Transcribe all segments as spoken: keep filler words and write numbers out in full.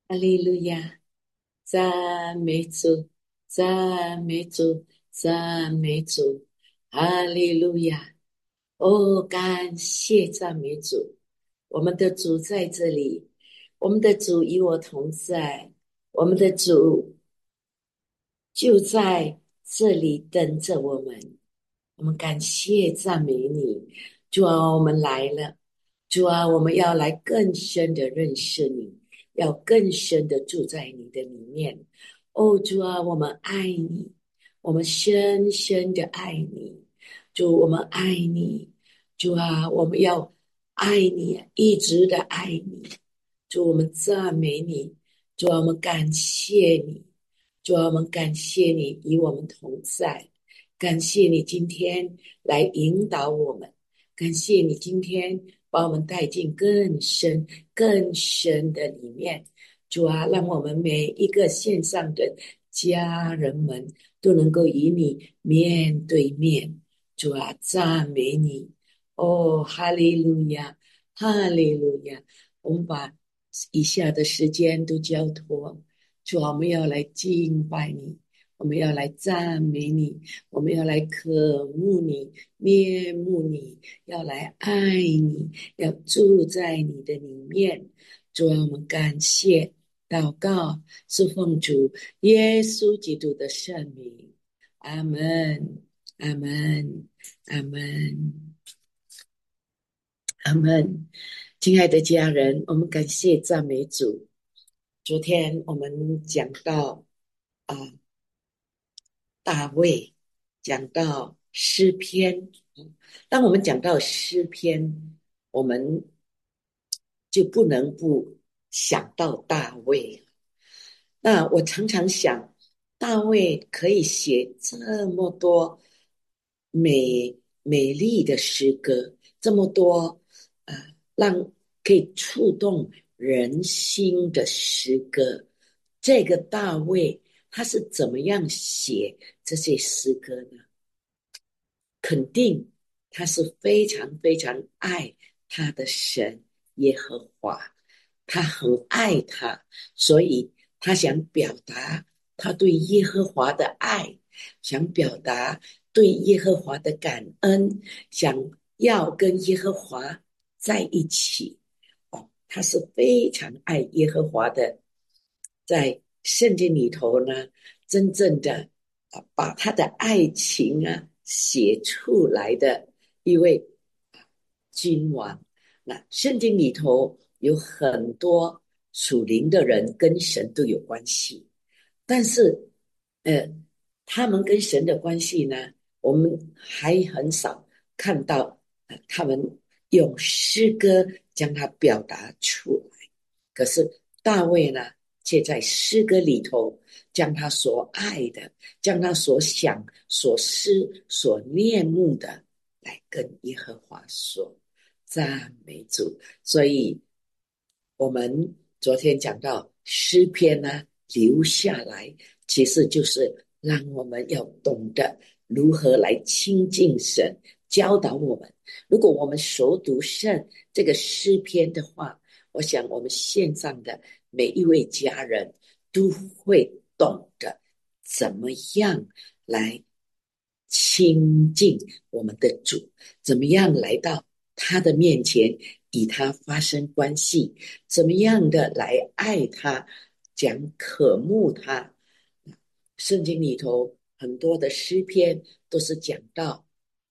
哈利路亚，赞美主，赞美主，赞美主，哈利路亚！哦，感谢赞美主，我们的主在这里，我们的主与我同在，我们的主就在这里等着我们。我们感谢赞美你，主啊，我们来了，主啊，我们要来更深的认识你，要更深的住在你的里面。哦，主啊，我们爱你，我们深深的爱你，主，我们爱你，主啊，我们要爱你，一直的爱你。主，我们赞美你，主啊，我们感谢你，主啊，我们感谢你与我们同在。感谢你今天来引导我们，感谢你今天把我们带进更深、更深的里面。主啊，让我们每一个线上的家人们都能够与你面对面。主啊，赞美你！哦，哈利路亚，哈利路亚！我们把以下的时间都交托，主啊，我们要来敬拜你，我们要来赞美你。我们要来渴慕你、恋慕你，要来爱你，要住在你的里面。主啊，我们感谢、祷告，是奉主耶稣基督的圣名。阿门，阿门，阿门，阿门。亲爱的家人，我们感谢赞美主。昨天我们讲到啊。大卫讲到诗篇，当我们讲到诗篇，我们就不能不想到大卫。那我常常想，大卫可以写这么多美美丽的诗歌，这么多呃，让可以触动人心的诗歌。这个大卫他是怎么样写这些诗歌呢？肯定他是非常非常爱他的神耶和华，他很爱他，所以他想表达他对耶和华的爱，想表达对耶和华的感恩，想要跟耶和华在一起。哦，他是非常爱耶和华的，在圣经里头呢，真正的啊，把他的爱情啊写出来的一位君王。那圣经里头有很多属灵的人跟神都有关系，但是呃，他们跟神的关系呢，我们还很少看到呃他们用诗歌将它表达出来。可是大卫呢，却在诗歌里头将他所爱的，将他所想、所思、所念慕的，来跟耶和华说赞美主。所以，我们昨天讲到诗篇呢，留下来，其实就是让我们要懂得如何来亲近神，教导我们。如果我们熟读圣这个诗篇的话，我想我们线上的每一位家人都会懂得怎么样来亲近我们的主，怎么样来到他的面前与他发生关系，怎么样的来爱他，讲渴慕他。圣经里头很多的诗篇都是讲到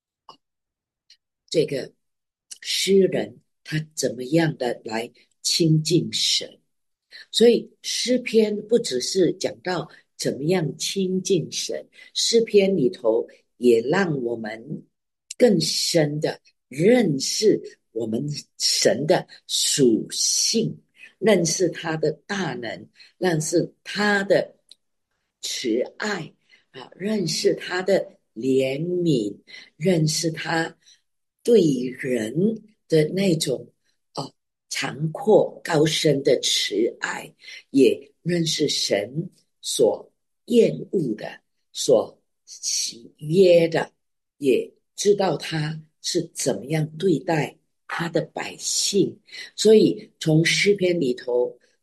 这个诗人他怎么样的来亲近神。所以诗篇不只是讲到怎么样亲近神，诗篇里头也让我们更深的认识我们神的属性，认识他的大能，认识他的慈爱啊，认识他的怜悯，认识他对人的那种哦长阔高深的慈爱，也认识神所厌恶的、所喜悦的，也知道他是怎么样对待他的百姓。所以从诗篇里头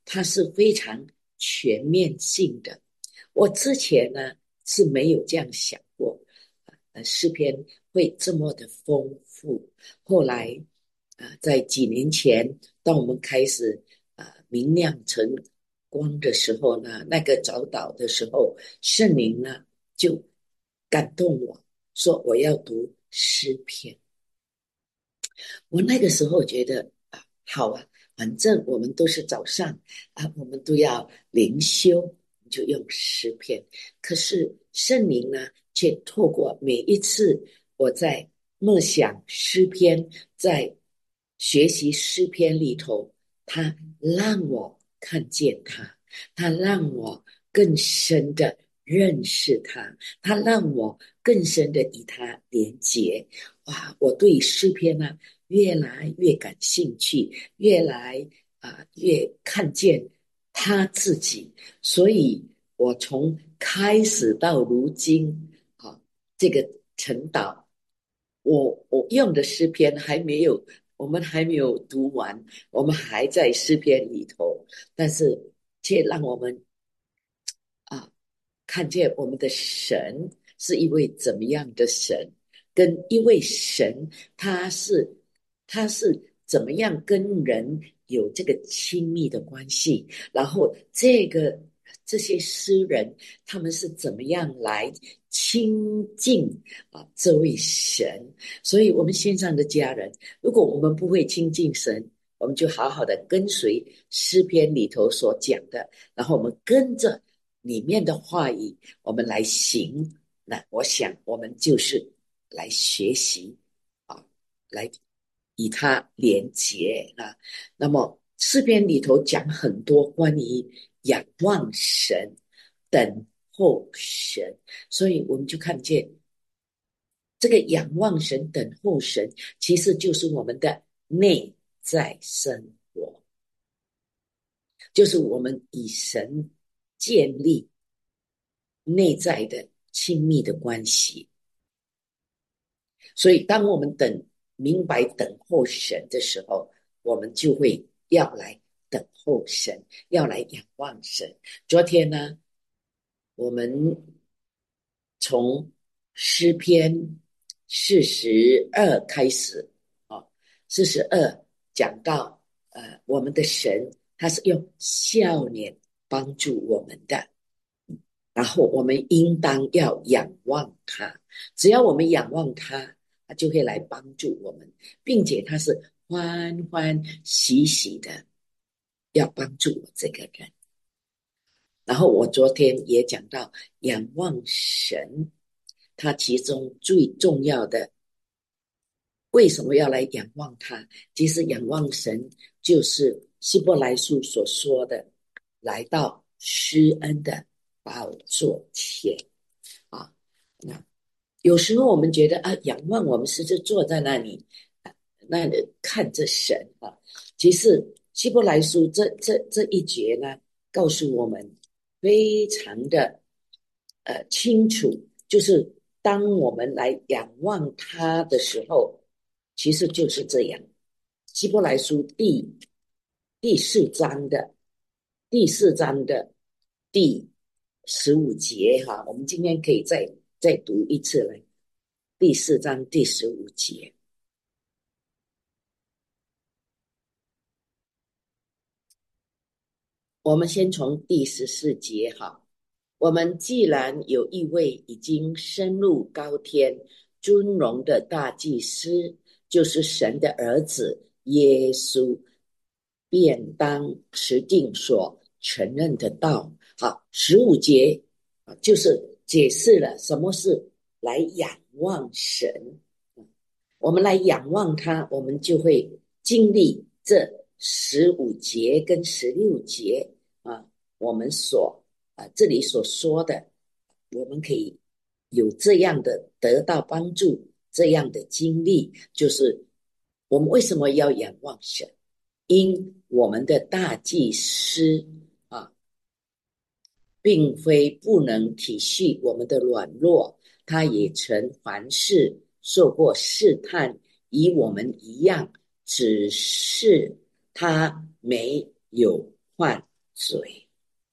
它是非常全面性的。我之前呢是没有这样想过，呃，诗篇会这么的丰富。后来啊、呃，在几年前，当我们开始啊、呃、明亮成光的时候呢，那个早祷的时候，圣灵呢就感动我说我要读诗篇。我那个时候觉得啊，好啊，反正我们都是早上啊，我们都要灵修，就用诗篇。可是圣灵呢，却透过每一次我在默想诗篇，在学习诗篇里头，他让我看见他，他让我更深的认识他，他让我更深的与他连结。哇，我对诗篇呢、越来越感兴趣，越来啊、呃、越看见他自己，所以我从开始到如今啊，这个晨祷，我我用的诗篇还没有，我们还没有读完，我们还在诗篇里头，但是却让我们啊看见我们的神是一位怎么样的神，跟一位神他是他是怎么样跟人有这个亲密的关系，然后这个这些诗人他们是怎么样来亲近啊这位神。所以我们线上的家人，如果我们不会亲近神，我们就好好的跟随诗篇里头所讲的，然后我们跟着里面的话语我们来行，那我想我们就是来学习啊，来与他连结啊。那么诗篇里头讲很多关于仰望神、等候神，所以我们就看见这个仰望神、等候神，其实就是我们的内在生活，就是我们与神建立内在的亲密的关系。所以当我们等明白等候神的时候，我们就会要来等候神，要来仰望神。昨天呢，我们从诗篇四十二开始啊，四十二讲到呃，我们的神他是用笑脸帮助我们的，然后我们应当要仰望他，只要我们仰望他，他就会来帮助我们，并且他是欢欢喜喜的要帮助我这个人。然后我昨天也讲到仰望神，他其中最重要的，为什么要来仰望他？其实仰望神就是希伯来书所说的，来到施恩的宝座前啊。那有时候我们觉得啊，仰望我们是就坐在那里，那里看着神啊。其实希伯来书这这这一节呢，告诉我们非常的呃清楚，就是当我们来仰望他的时候，其实就是这样。希伯来书第第四章的第四章的第十五节哈，我们今天可以再再读一次来。第四章第十五节，我们先从第十四节哈。我们既然有一位已经升入高天尊荣的大祭司，就是神的儿子耶稣，便当持定所承认的道。好，十五节啊，就是解释了什么是来仰望神。我们来仰望他，我们就会经历这十五节跟十六节啊，我们所啊这里所说的，我们可以有这样的得到帮助，这样的经历，就是我们为什么要仰望神？因我们的大祭司啊，并非不能体恤我们的软弱，他也曾凡事受过试探，与我们一样，只是他没有犯罪。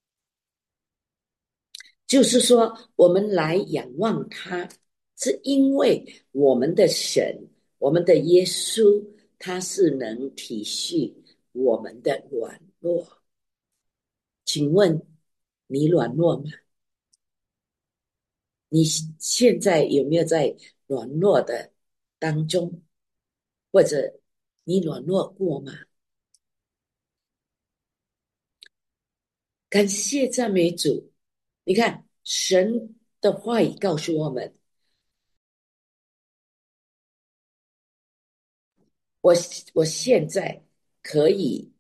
就是说，我们来仰望他，是因为我们的神，我们的耶稣，他是能体恤我们的软弱。请问你软弱吗？你现在有没有在软弱的当中，或者你软弱过吗？感谢赞美主。你看神的话语告诉我们，我我现在可以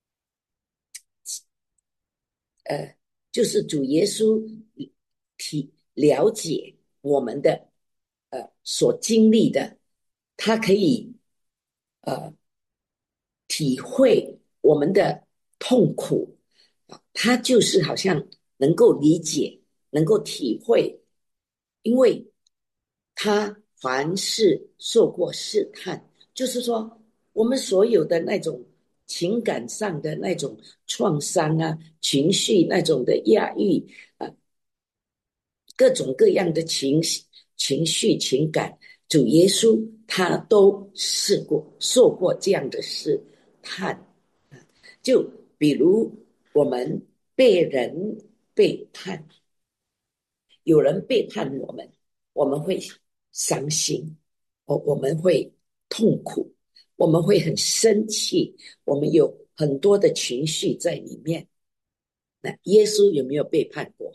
呃，就是主耶稣体了解我们的呃所经历的，他可以呃体会我们的痛苦，他就是好像能够理解，能够体会，因为他凡事受过试探，就是说我们所有的那种情感上的那种创伤啊，情绪那种的压抑啊，各种各样的情情绪情感，主耶稣他都试过受过这样的试探。就比如我们被人背叛，有人背叛我们，我们会伤心，我我们会痛苦，我们会很生气，我们有很多的情绪在里面。那耶稣有没有背叛过？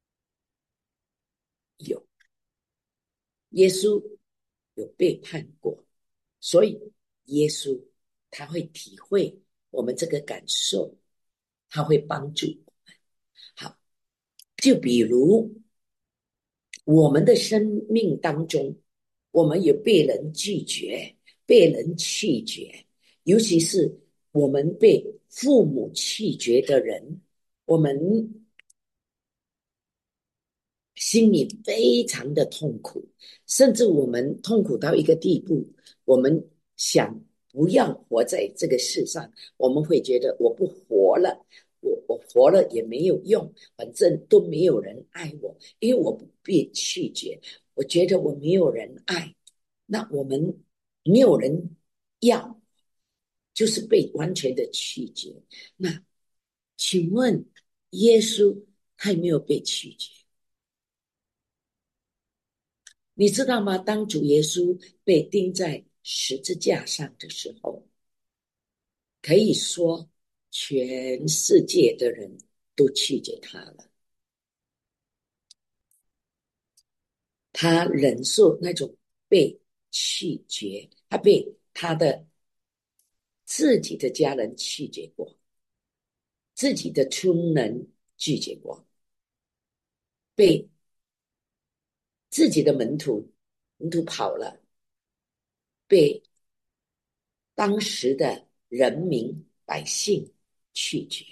有，耶稣有背叛过，所以耶稣他会体会我们这个感受，他会帮助我们。好，就比如我们的生命当中，我们有被人拒绝、被人弃绝，尤其是我们被父母弃绝的人，我们心里非常的痛苦，甚至我们痛苦到一个地步，我们想不要活在这个世上，我们会觉得我不活了，我我活了也没有用，反正都没有人爱我，因为我不被拒绝，我觉得我没有人爱，那我们没有人要，就是被完全的拒绝。那请问耶稣他有没有被拒绝？你知道吗？当主耶稣被钉在十字架上的时候，可以说全世界的人都拒绝他了。他忍受那种被拒绝，他被他的自己的家人拒绝过，自己的亲人拒绝过，被自己的门徒门徒跑了，被当时的人民百姓拒绝，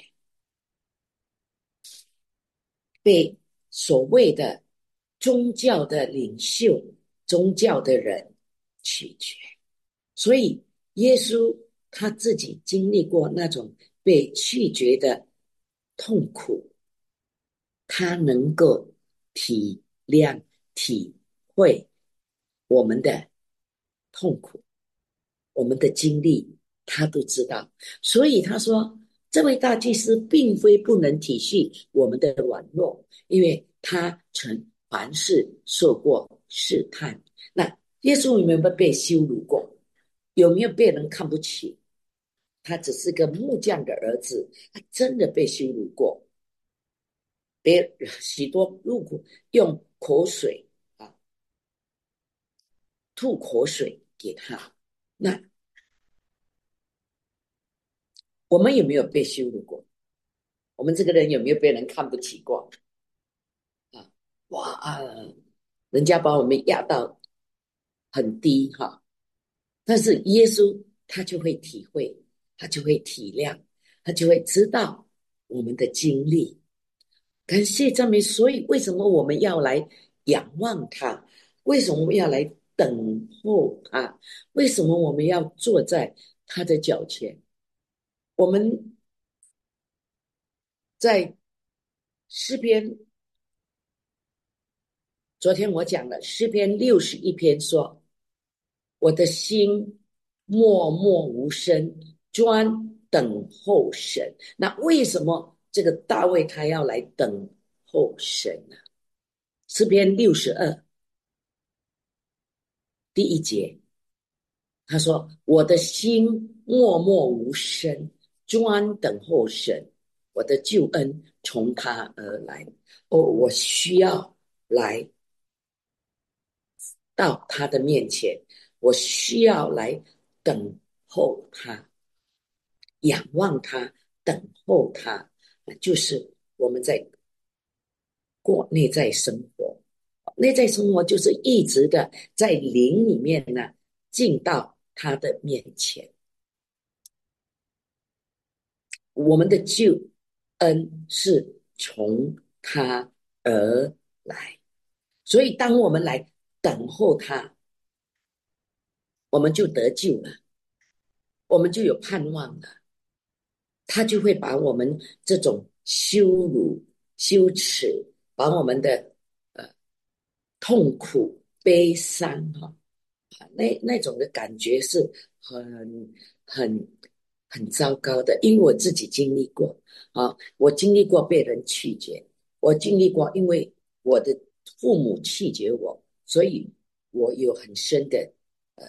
被所谓的宗教的领袖、宗教的人拒绝。所以耶稣他自己经历过那种被拒绝的痛苦，他能够体谅、体会我们的痛苦，我们的经历，他都知道。所以他说，这位大祭司并非不能体恤我们的软弱，因为他曾凡事受过试探。那耶稣有没有被羞辱过？有没有被人看不起？他只是个木匠的儿子，他真的被羞辱过，别许多路苦用口水啊吐口水给他。那我们有没有被羞辱过？我们这个人有没有被人看不起过？啊，哇啊，人家把我们压到很低哈，但是耶稣他就会体会，他就会体谅，他就会知道我们的经历。感谢赞美，所以为什么我们要来仰望他？为什么我们要来等候他？为什么我们要坐在他的脚前？我们在诗篇，昨天我讲了诗篇六十一篇说，我的心默默无声，专等候神。那为什么这个大卫他要来等候神呢？诗篇六十二第一节，他说：我的心默默无声，专等候神，我的救恩从他而来。哦，我需要来到他的面前，我需要来等候他，仰望他，等候他，就是我们在过内在生活。内在生活就是一直的在灵里面呢，进到他的面前。我们的救恩是从他而来，所以当我们来等候他，我们就得救了，我们就有盼望了。他就会把我们这种羞辱、羞耻，把我们的呃痛苦、悲伤哈、啊，那那种的感觉是很很很糟糕的，因为我自己经历过啊，我经历过被人拒绝，我经历过因为我的父母拒绝我，所以我有很深的呃，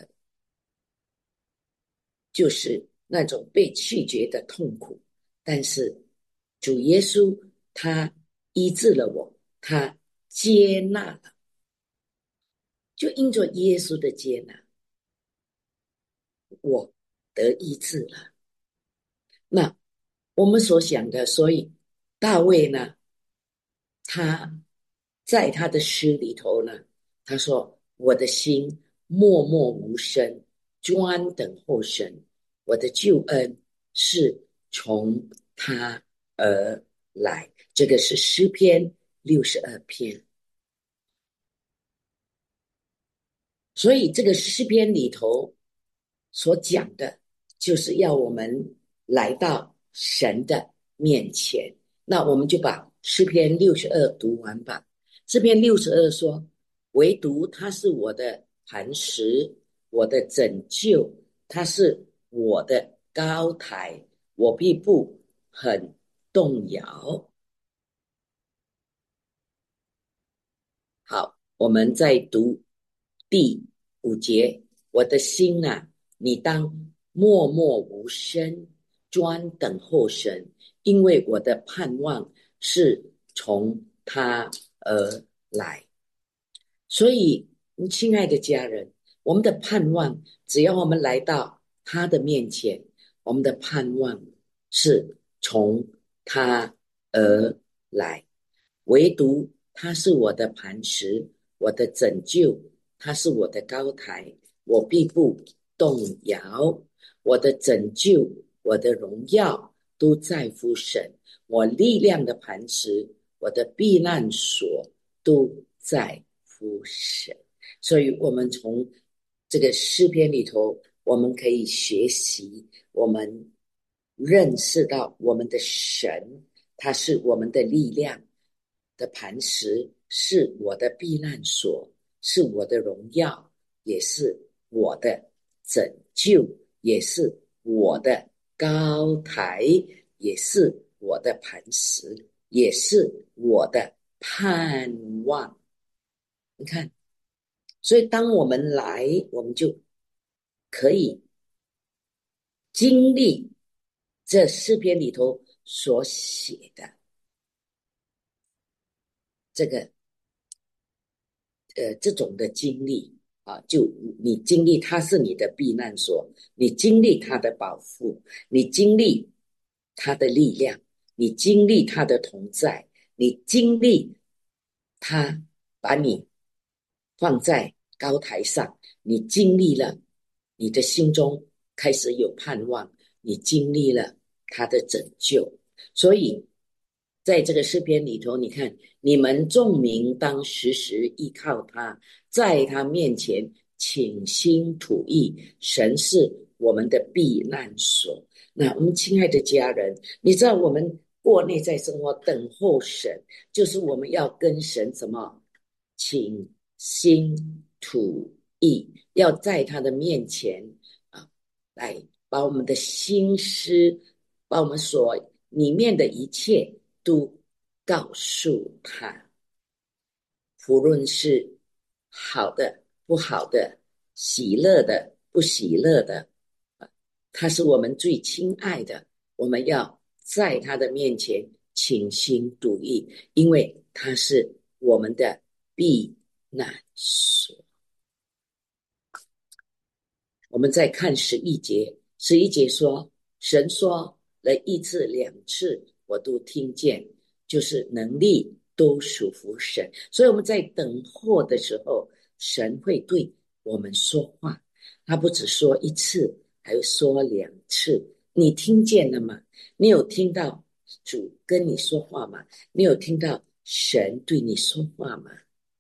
就是那种被拒绝的痛苦。但是主耶稣他医治了我，他接纳了，就因着耶稣的接纳，我得医治了。那我们所想的，所以大卫呢，他在他的诗里头呢，他说：我的心默默无声，专等候神，我的救恩是从他而来。这个是诗篇六十二篇。所以这个诗篇里头所讲的，就是要我们来到神的面前。那我们就把诗篇六十二读完吧。诗篇六十二说：唯独他是我的磐石，我的拯救，他是我的高台，我必不很动摇。好，我们再读第五节。我的心啊，你当默默无声，专等候神，因为我的盼望是从他而来。所以，亲爱的家人，我们的盼望，只要我们来到他的面前，我们的盼望是从他而来。唯独他是我的磐石，我的拯救，他是我的高台，我必不动摇。我的拯救，我的荣耀都在乎神，我力量的磐石，我的避难所都在乎神。所以我们从这个诗篇里头，我们可以学习，我们认识到我们的神，他是我们的力量的磐石，是我的避难所，是我的荣耀，也是我的拯救，也是我的高台，也是我的磐石，也是我的盼望。你看，所以当我们来，我们就可以经历这诗篇里头所写的这个呃这种的经历啊，就你经历它是你的避难所，你经历它的保护，你经历它的力量，你经历它的同在，你经历它把你放在高台上，你经历了，你的心中开始有盼望，你经历了他的拯救。所以在这个诗篇里头，你看，你们众民当时时依靠他，在他面前倾心吐意，神是我们的避难所。那我们亲爱的家人，你知道我们过内在生活，等候神，就是我们要跟神怎么倾心吐意，要在他的面前啊，来把我们的心思，把我们所里面的一切都告诉他，无论是好的、不好的、喜乐的、不喜乐的，他是我们最亲爱的，我们要在他的面前倾心吐意，因为他是我们的避难所。我们再看十一节，十一节说，神说了一次两次，我都听见，就是能力都属乎神。所以我们在等候的时候，神会对我们说话，他不只说一次，还有说两次。你听见了吗？你有听到主跟你说话吗？你有听到神对你说话吗？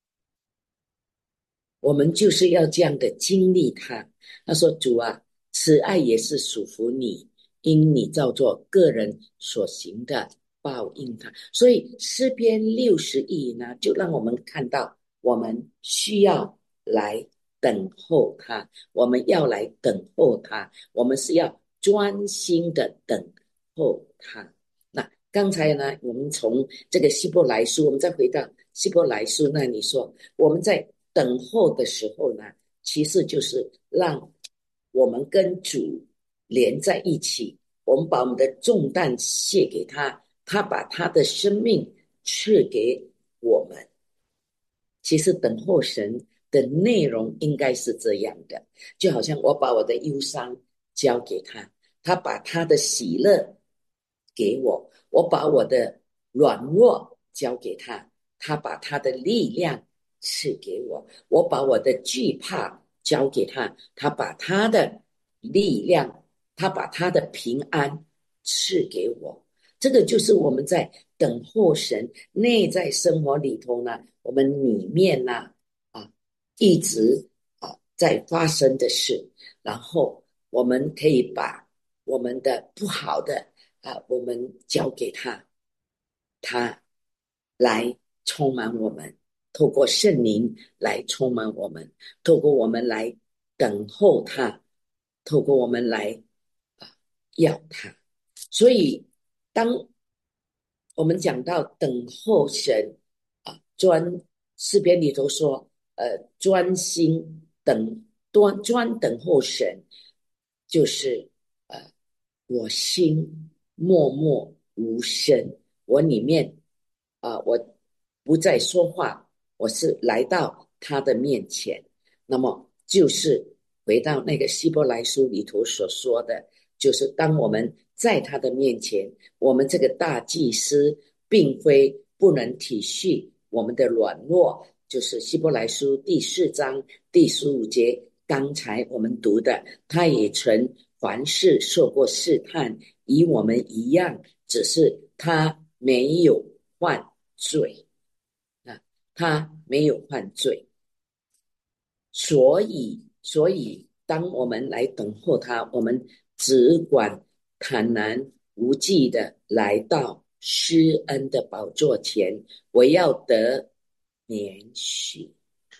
我们就是要这样的经历他。他说，主啊，此爱也是属乎你，因你照作个人所行的报应他。所以诗篇六十一呢，就让我们看到我们需要来等候他，我们要来等候他，我们是要专心的等候他。那刚才呢，我们从这个希伯来书，我们再回到希伯来书那里说，我们在等候的时候呢，其实就是让我们跟主连在一起，我们把我们的重担卸给他，他把他的生命赐给我们。其实等候神的内容应该是这样的，就好像我把我的忧伤交给他，他把他的喜乐给我，我把我的软弱交给他，他把他的力量赐给我，我把我的惧怕交给他，他把他的力量，他把他的平安赐给我。这个就是我们在等候神内在生活里头呢，我们里面呢啊一直啊在发生的事，然后我们可以把我们的不好的啊，我们交给他，他来充满我们，透过圣灵来充满我们，透过我们来等候他，透过我们来啊要他。所以当我们讲到等候神啊，专诗篇里头说，呃，专心等专专等候神，就是呃，我心默默无声，我里面啊、呃，我不再说话，我是来到他的面前。那么就是回到那个希伯来书里头所说的，就是当我们在他的面前，我们这个大祭司并非不能体恤我们的软弱，就是希伯来书第四章第十五节，刚才我们读的，他也曾凡事受过试探，与我们一样，只是他没有犯罪啊，他没有犯罪，所以，所以当我们来等候他，我们只管坦然无忌的来到施恩的宝座前，我要得免许。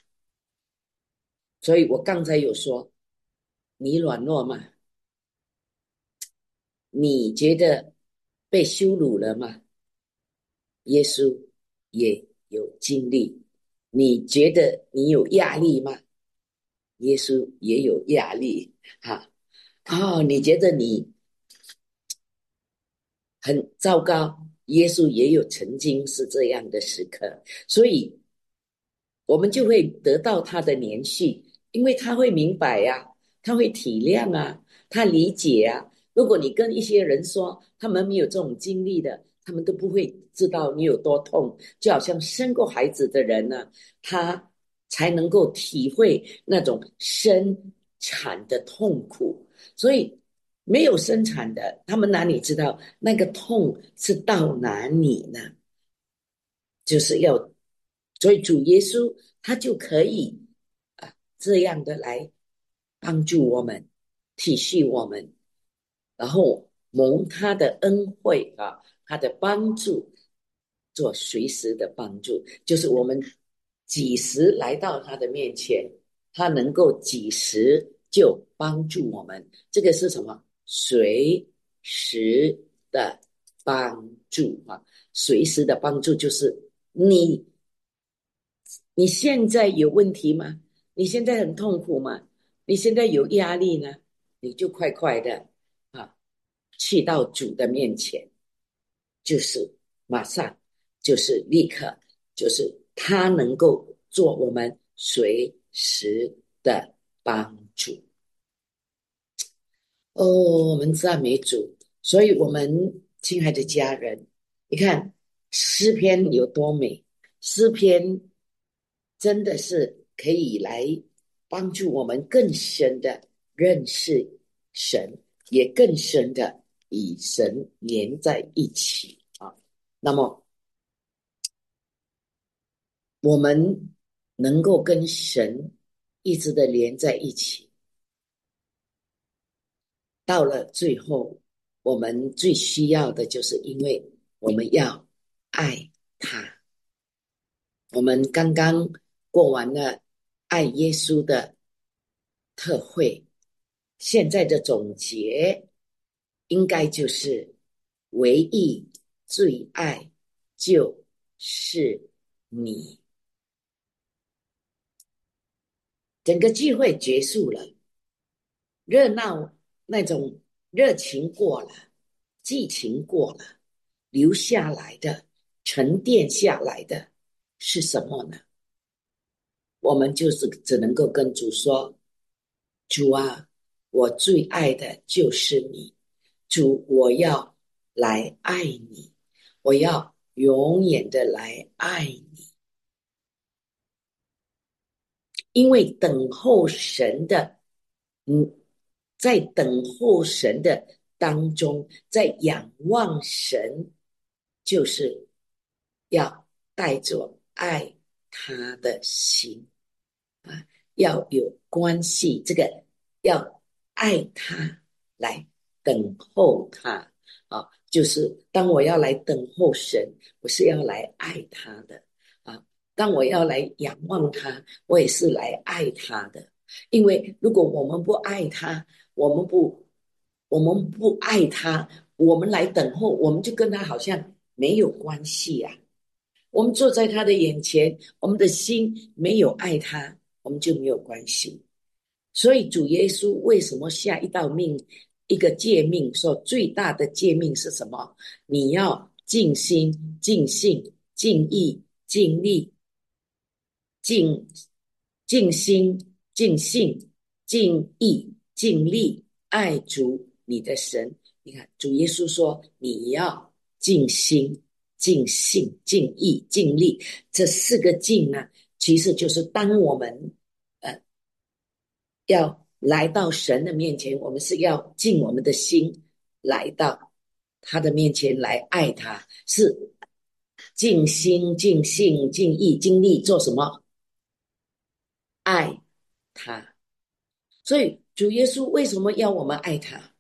所以我刚才有说，你软弱吗？你觉得被羞辱了吗？耶稣也有经历。你觉得你有压力吗？耶稣也有压力。哈，哦，你觉得你很糟糕，耶稣也有曾经是这样的时刻，所以我们就会得到他的连续，因为他会明白呀、啊，他会体谅啊，他理解啊。如果你跟一些人说，他们没有这种经历的，他们都不会知道你有多痛。就好像生过孩子的人呢，他才能够体会那种生产的痛苦，所以没有生产的，他们哪里知道那个痛是到哪里呢？就是要，所以主耶稣他就可以啊这样的来帮助我们，体恤我们，然后蒙他的恩惠啊， 他的帮助，做随时的帮助，就是我们几时来到他的面前，他能够几时就帮助我们。这个是什么？随时的帮助啊！随时的帮助就是你，你现在有问题吗？你现在很痛苦吗？你现在有压力呢？你就快快的啊，去到主的面前，就是马上，就是立刻，就是他能够做我们随时的帮助。哦，我们赞美主，所以我们亲爱的家人，你看诗篇有多美，诗篇真的是可以来帮助我们更深的认识神，也更深的与神连在一起啊。那么我们能够跟神一直的连在一起，到了最后，我们最需要的就是因为我们要爱他。我们刚刚过完了爱耶稣的特会，现在的总结应该就是唯一最爱就是你。整个聚会结束了，热闹那种热情过了，激情过了，留下来的沉淀下来的是什么呢？我们就是只能够跟主说，主啊，我最爱的就是你，主，我要来爱你，我要永远的来爱你。因为等候神的，嗯，在等候神的当中，在仰望神，就是要带着爱他的心啊，要有关系，这个要爱他，来等候他啊，就是当我要来等候神，我是要来爱他的啊。当我要来仰望他，我也是来爱他的。因为如果我们不爱他，我们不，我们不爱他，我们来等候，我们就跟他好像没有关系啊。我们坐在他的眼前，我们的心没有爱他，我们就没有关系。所以主耶稣为什么下一道命，一个诫命，说最大的诫命是什么？你要尽心、尽性、尽意、尽力、尽尽心、尽性、尽意、尽力爱主你的神。你看，主耶稣说你要尽心、尽性、尽意、尽力，这四个尽呢，其实就是当我们呃要来到神的面前，我们是要尽我们的心来到他的面前来爱他，是尽心、尽性、尽意、尽力做什么？爱他。所以主耶稣为什么要我们爱他？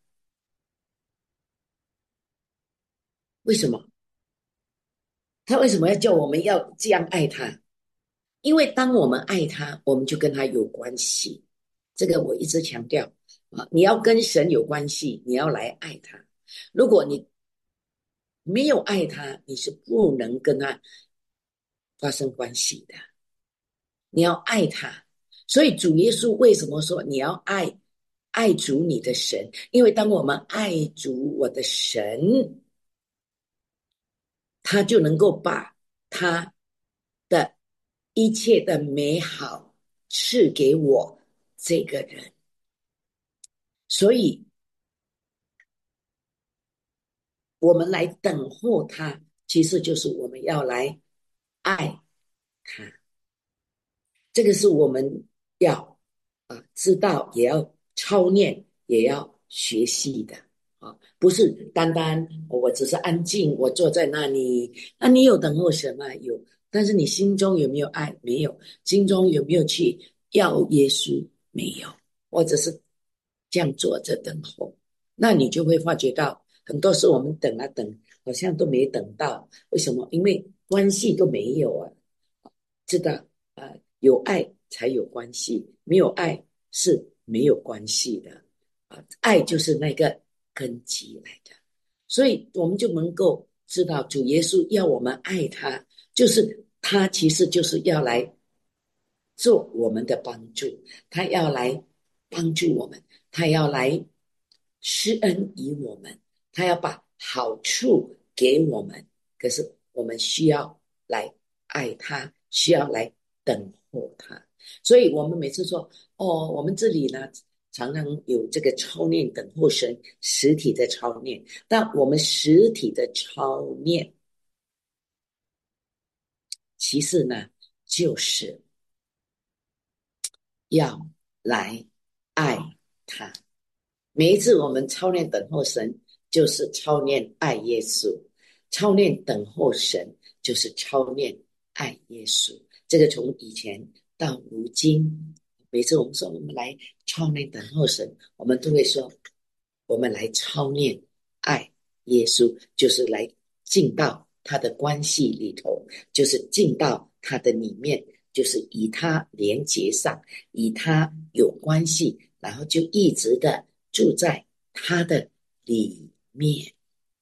为什么？他为什么要叫我们要这样爱他？因为当我们爱他，我们就跟他有关系。这个我一直强调啊，你要跟神有关系，你要来爱他。如果你没有爱他，你是不能跟他发生关系的。你要爱他，所以主耶稣为什么说你要爱爱主你的神？因为当我们爱主我的神，他就能够把他的一切的美好赐给我这个人。所以我们来等候他，其实就是我们要来爱他。这个是我们要啊知道，也要操练，也要学习的啊，不是单单我只是安静，我坐在那里，那你有等候神吗？有，但是你心中有没有爱？没有，心中有没有去要耶稣？没有，或者是这样坐着等候，那你就会发觉到很多时候我们等啊等， 好像都没等到。为什么？因为关系都没有啊。知道啊，有爱才有关系，没有爱是没有关系的啊。爱就是那个根基来的，所以我们就能够知道，主耶稣要我们爱他，就是他其实就是要来做我们的帮助，他要来帮助我们，他要来施恩于我们，他要把好处给我们。可是我们需要来爱他，需要来等候他。所以我们每次说，哦，我们这里呢常常有这个操练等候神实体的操练，但我们实体的操练其实呢就是要来爱他。每一次我们操练等候神，就是操练爱耶稣；操练等候神，就是操练爱耶稣。这个从以前到如今，每次我们说我们来操练等候神，我们都会说我们来操练爱耶稣，就是来进到他的关系里头，就是进到他的里面，就是以他连结上，以他有关系，然后就一直的住在他的里面。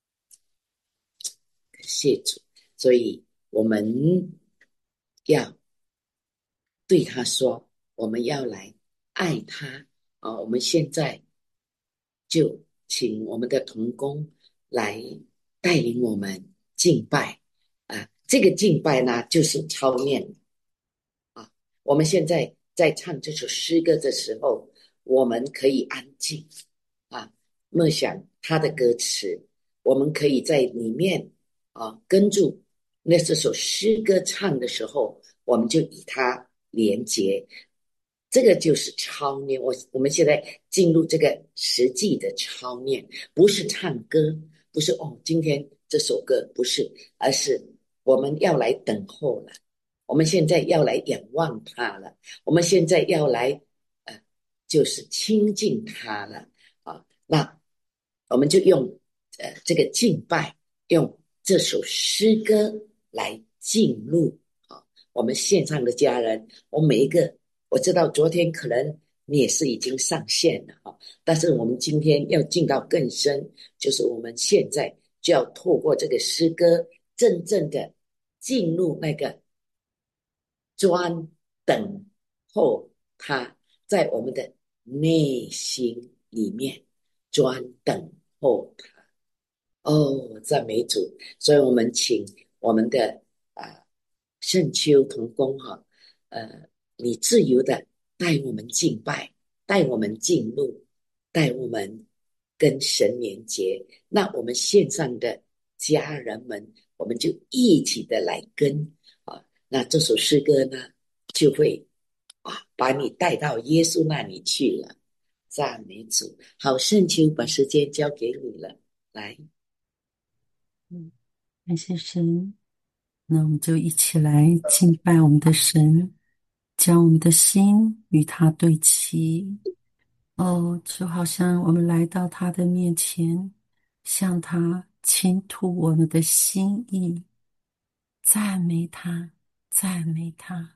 谢主，所以我们要对他说，我们要来爱他啊！我们现在就请我们的同工来带领我们敬拜啊！这个敬拜呢，就是操练啊！我们现在在唱这首诗歌的时候，我们可以安静啊，默想他的歌词，我们可以在里面啊跟住那这首诗歌唱的时候，我们就以它连接。这个就是操练。我我们现在进入这个实际的操练，不是唱歌，不是哦，今天这首歌不是，而是我们要来等候了。我们现在要来仰望他了，我们现在要来呃，就是亲近他了啊。那我们就用呃这个敬拜，用这首诗歌来进入啊。我们线上的家人，我每一个我知道，昨天可能你也是已经上线了啊，但是我们今天要进到更深，就是我们现在就要透过这个诗歌，真正的进入那个专等候他，在我们的内心里面专等候他。哦，赞美主！所以我们请我们的啊圣秋同工哈，呃，你自由的带我们敬拜，带我们进入，带我们跟神连结。那我们线上的家人们，我们就一起的来跟啊。那这首诗歌呢，就会啊把你带到耶稣那里去了。赞美主！好，圣秋把时间交给你了，来。 嗯，感谢神，那我们就一起来敬拜我们的神，将我们的心与他对齐。哦，就好像我们来到他的面前，向他倾吐我们的心意，赞美他，赞美他。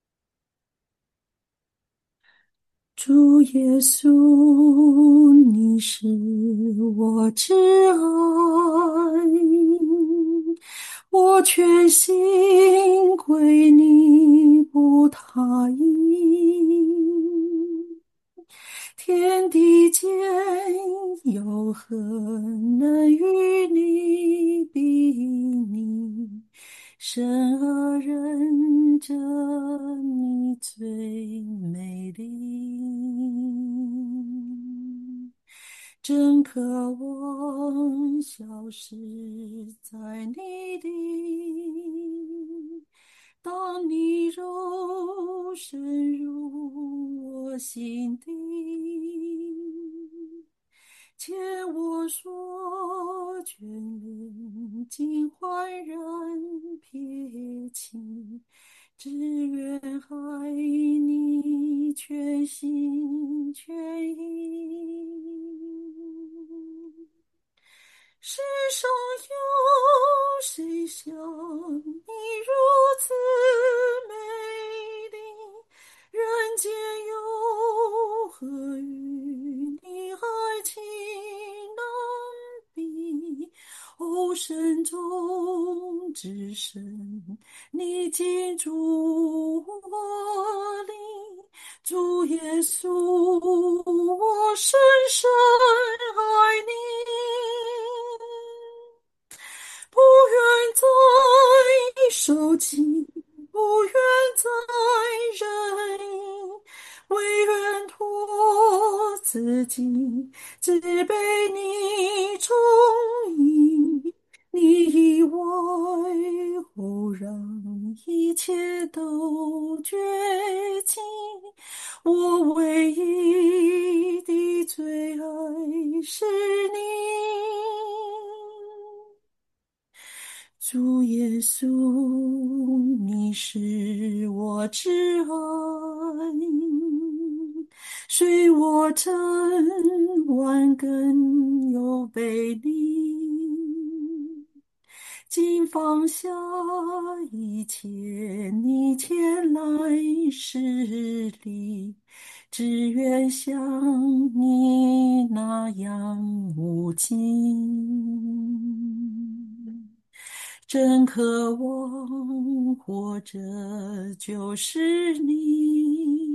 主耶稣，你是我挚爱，我全心归你不他意。天地间有何能与你比拟？生而人者，你最美丽。真渴望消失在你里，当你肉深入我心底，见我所眷恋，尽焕然撇清，只愿爱你全心全意。 世上有谁像你如此美丽？人间又何与你爱情能比？哦，神中之神，你进驻我里。主耶稣，我深深爱你。不愿再受尽，不愿再忍，唯愿托自己，只被你宠溺。你以外，后让一切都绝迹。我唯一的最爱是你。主耶稣，你是我挚爱，虽我曾万根又背离，今放下一切，你前来施礼，只愿像你那样无尽。真渴望活着就是你，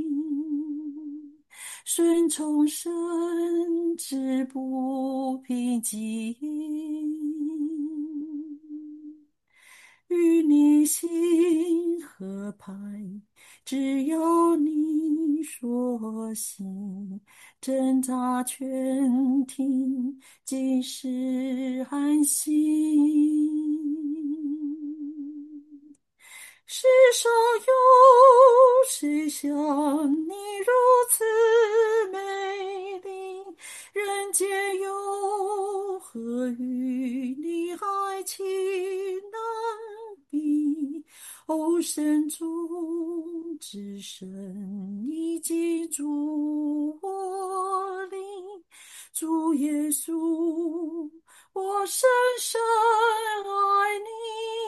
顺从神志不平静，与你心合拍，只要你说行，挣扎全停，尽是安心。世上有谁像你如此美丽？人间又何与你爱情能比？哦，神中之神，你进驻我里。主耶稣，我深深爱你。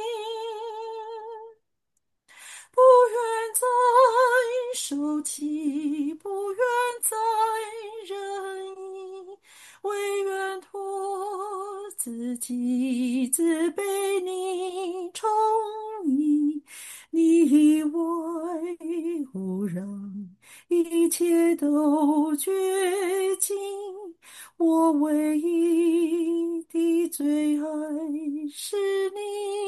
不愿再受气，不愿再忍意，唯愿托自己，只被你宠溺。你以外，不让一切都绝迹。我唯一的最爱是你。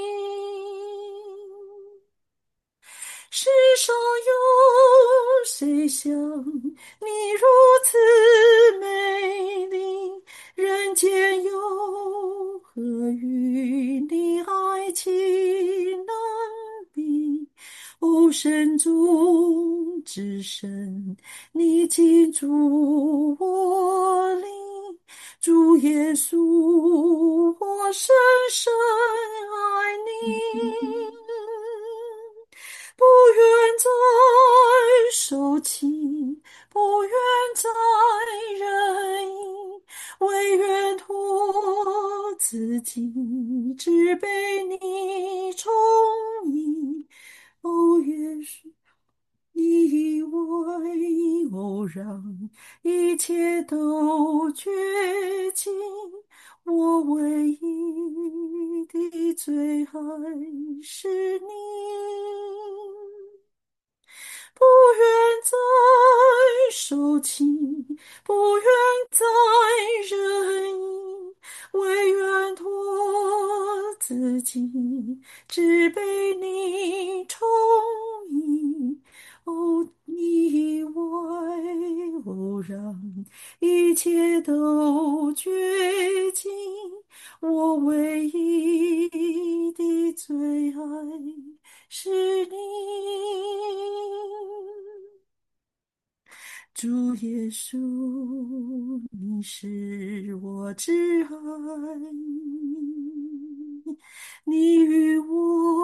世上有谁像你如此美丽？人间又何与你爱情能比？哦，神中之神，你进驻我里。主耶稣，我深深爱你。不愿再受气，不愿再忍意，唯愿托自己，只被你宠溺。哦，耶稣，你以外，哦，让一切都绝迹。我唯一的最爱是你。不愿再受气，不愿再忍意，唯愿托自己，只被你宠溺。哦，你以外，哦，让一切都绝迹。我唯一的最爱是你。主耶稣，你是我挚爱，你与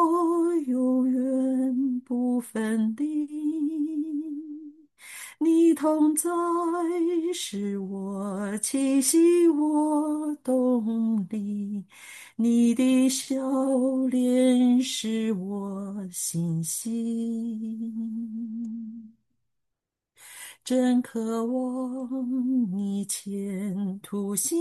我永远不分离。你同在是我气息，我动力。你的笑脸是我信心。真渴望你前途新。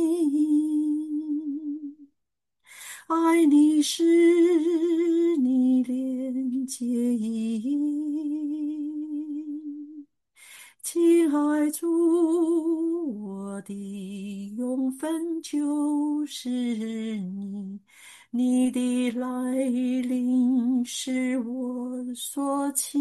爱你是你连接意义。亲爱主，我的永分就是你，你的来临是我所期。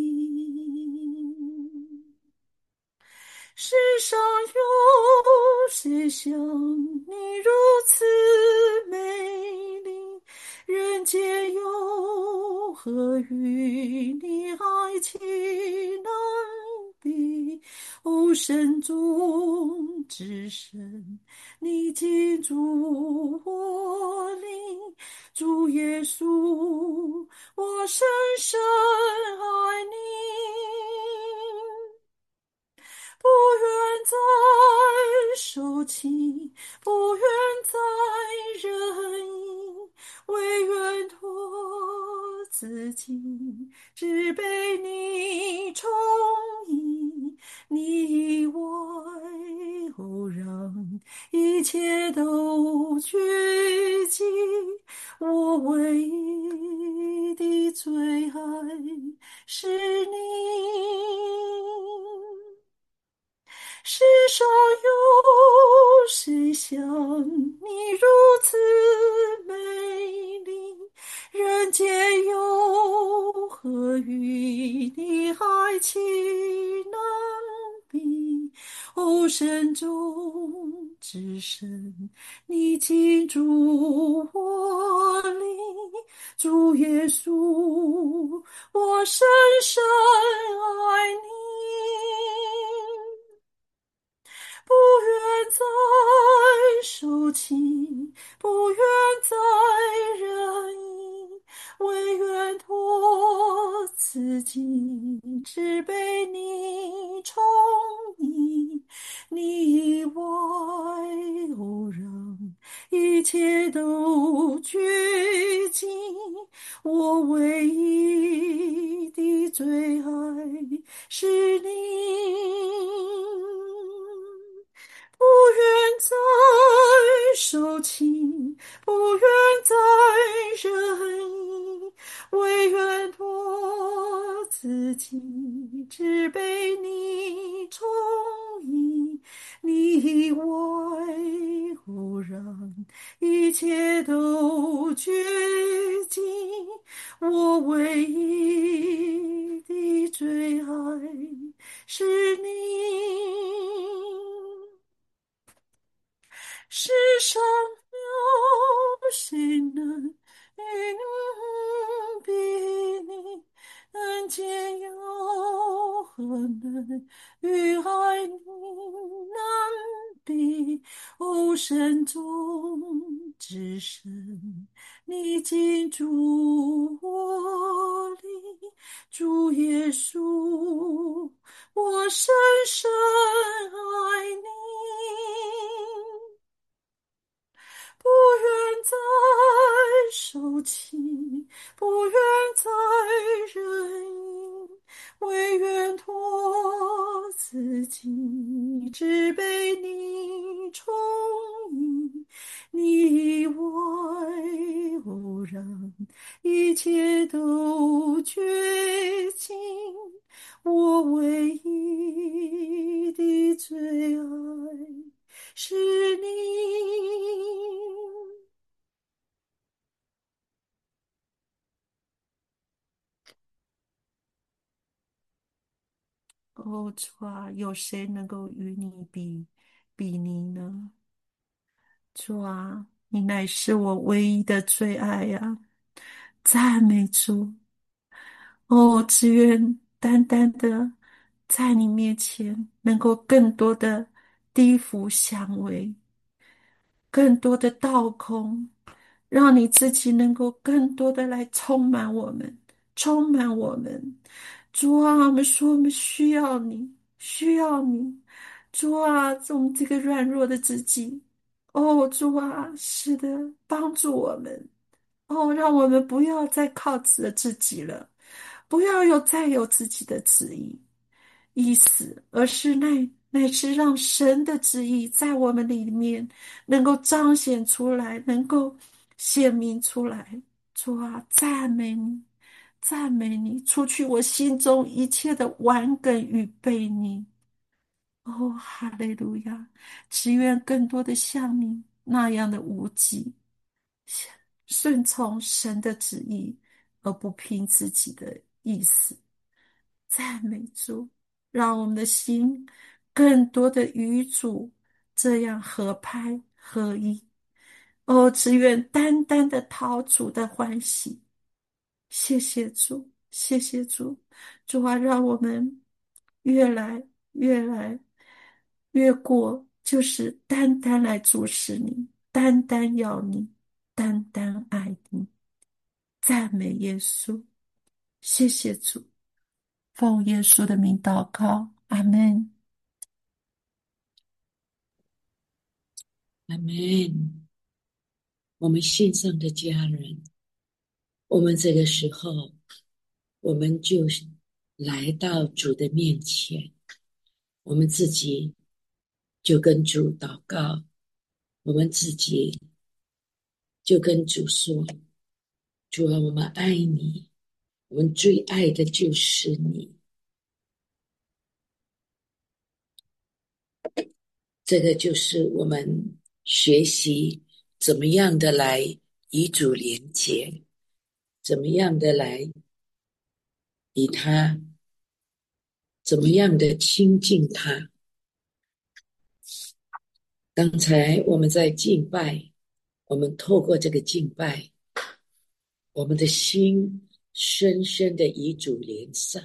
世上有谁像你如此美丽？人间有何与你爱情难比？哦，神中之神，你进驻我灵，主耶稣，我深深爱你。不愿再受气，不愿再忍意，唯愿托自己，只被你宠溺。你以外，哦，让一切都绝迹。我唯一的最爱是你。世上有谁像你如此美丽？人间有何与你爱情难比？哦，神中之神，你进驻我灵，主耶稣，我深深爱你。不愿再受气，不愿再忍意，唯愿托自己，只被你宠溺。你以外，哦，让一切都绝迹。我唯一的最爱是你。不愿再受气，不愿再忍意，唯愿托自己，只被你宠溺。你以外，哦，让一切都绝迹。我唯一的最爱是你。世上有谁能与你比拟？人间有何能与爱你难比？哦，神中之神，你进驻我里，主耶稣，我深深爱你。不愿再受气，不愿再忍意，唯愿托自己，只被你宠溺。你以外，哦，让一切都绝迹。我唯一的最爱是你。哦，主啊，有谁能够与你比比拟呢？主啊，你乃是我唯一的最爱呀！赞美主！哦，只愿单单的在你面前，能够更多的低伏降威，更多的倒空，让你自己能够更多的来充满我们，充满我们。主啊，我们说我们需要你， 需要你。主啊，我们这个软弱的自己，哦，主啊，是的，帮助我们。哦，让我们不要再靠着自己了，不要有再有自己的旨意意思，而是乃乃是让神的旨意在我们里面能够彰显出来，能够显明出来。主啊，赞美你，赞美你，除去我心中一切的顽梗与悖逆。哦，哈利路亚！只愿更多的像你那样的无忌，顺从神的旨意，而不凭自己的意思。赞美主，让我们的心更多的与主这样合拍合一。哦，只愿单单的讨主的欢喜。谢谢主，谢谢主，主啊，让我们越来越来越过，就是单单来注视你，单单要你，单单爱你。赞美耶稣，谢谢主，奉耶稣的名祷告，阿门。 阿门。我们线上的家人，我们这个时候，我们就来到主的面前，我们自己就跟主祷告，我们自己就跟主说：主啊，我们爱你，我们最爱的就是你。这个就是我们学习怎么样的来与主连结，怎么样的来与他，怎么样的亲近他。刚才我们在敬拜，我们透过这个敬拜，我们的心深深的与主连上，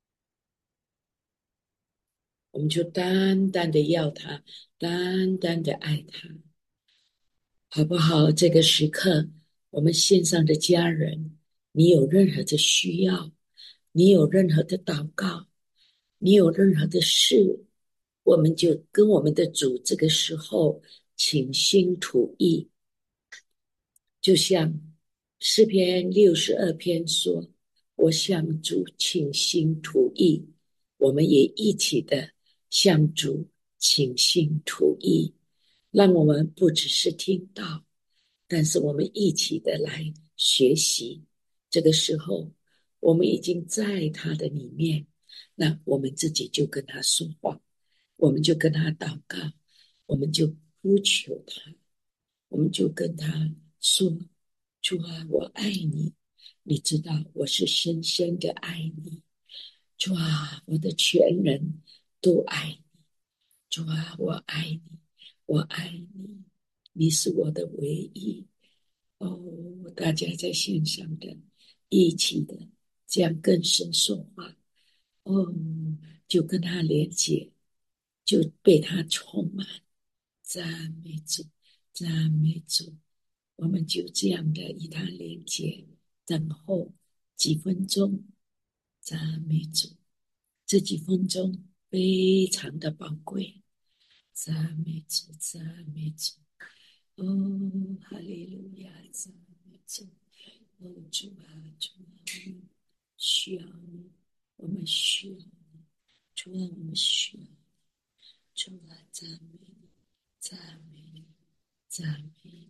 我们就单单的要他，单单的爱他，好不好？这个时刻，我们线上的家人，你有任何的需要，你有任何的祷告，你有任何的事，我们就跟我们的主这个时候倾心吐意，就像诗篇六十二篇说：我向主倾心吐意，我们也一起的向主倾心吐意，让我们不只是听到，但是我们一起的来学习。这个时候，我们已经在他的里面，那我们自己就跟他说话，我们就跟他祷告，我们就呼求他，我们就跟他说：主啊，我爱你，你知道我是深深的爱你。主啊，我的全人都爱你。主啊，我爱你，我爱你，你是我的唯一。哦，大家在线上的，一起的，这样更深说话。哦，就跟他连接，就被他充满。赞美主，赞美主，我们就这样的与他连接，等候几分钟。赞美主，这几分钟非常的宝贵。赞美主，赞美主，哦，哈利路亚，赞美主，哦，主啊，主啊，我们需要你，我们需要你，主啊，我们需要你，主啊，赞美你，赞美你，赞美你。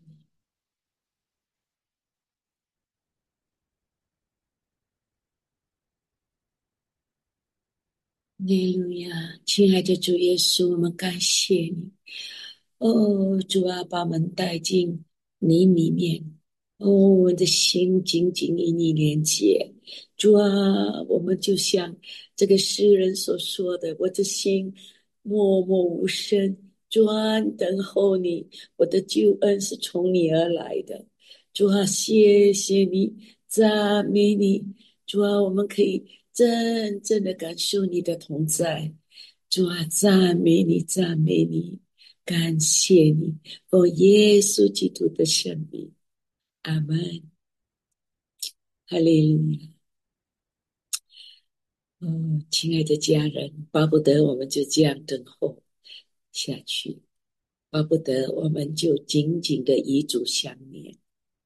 哈利路亚，亲爱的主耶稣，我们感谢你。哦，主啊，把我们带进你里面。哦，我们的心紧紧与你连接。主啊，我们就像这个诗人所说的：我的心默默无声，主啊，等候你，我的救恩是从你而来的。主啊，谢谢你，赞美你。主啊，我们可以真正的感受你的同在。主啊，赞美你，赞美你，感谢你，奉耶稣基督的圣名，阿门。哈利路亚。 嗯，亲爱的家人，巴不得我们就这样等候下去，巴不得我们就紧紧的与主相连。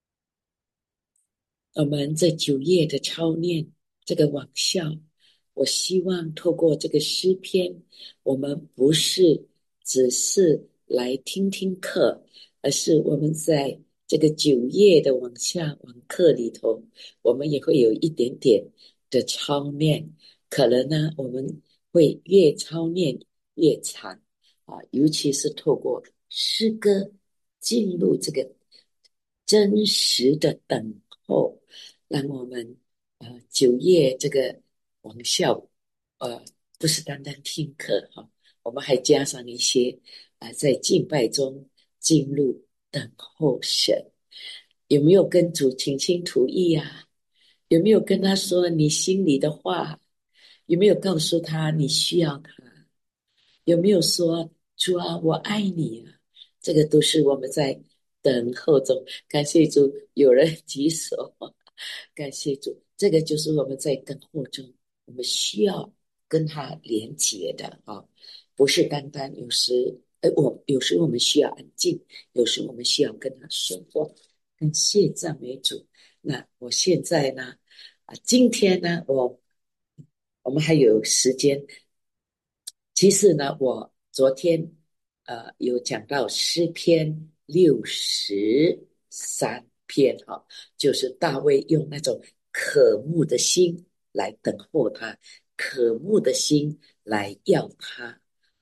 我们这九页的操练，这个往效，我希望透过这个诗篇，我们不是只是来听听课，而是我们在这个九页的往下往课里头，我们也会有一点点的操练。可能呢，我们会越操练越长啊，尤其是透过诗歌进入这个真实的等候。让我们呃九月这个王校呃不是单单听课哈、哦，我们还加上一些啊、呃、在敬拜中进入等候神。有没有跟主倾心吐意啊？有没有跟他说你心里的话？有没有告诉他你需要他？有没有说主啊我爱你啊？这个都是我们在等候中。感谢主有人举手，感谢主，这个就是我们在等候中，我们需要跟他连结的啊，不是单单有时，呃，我有时我们需要安静，有时我们需要跟他说话。感谢赞美主。那我现在呢，啊，今天呢，我我们还有时间。其实呢，我昨天呃有讲到诗篇六十三篇哈、哦，就是大卫用那种渴慕的心来等候他，渴慕的心来要他。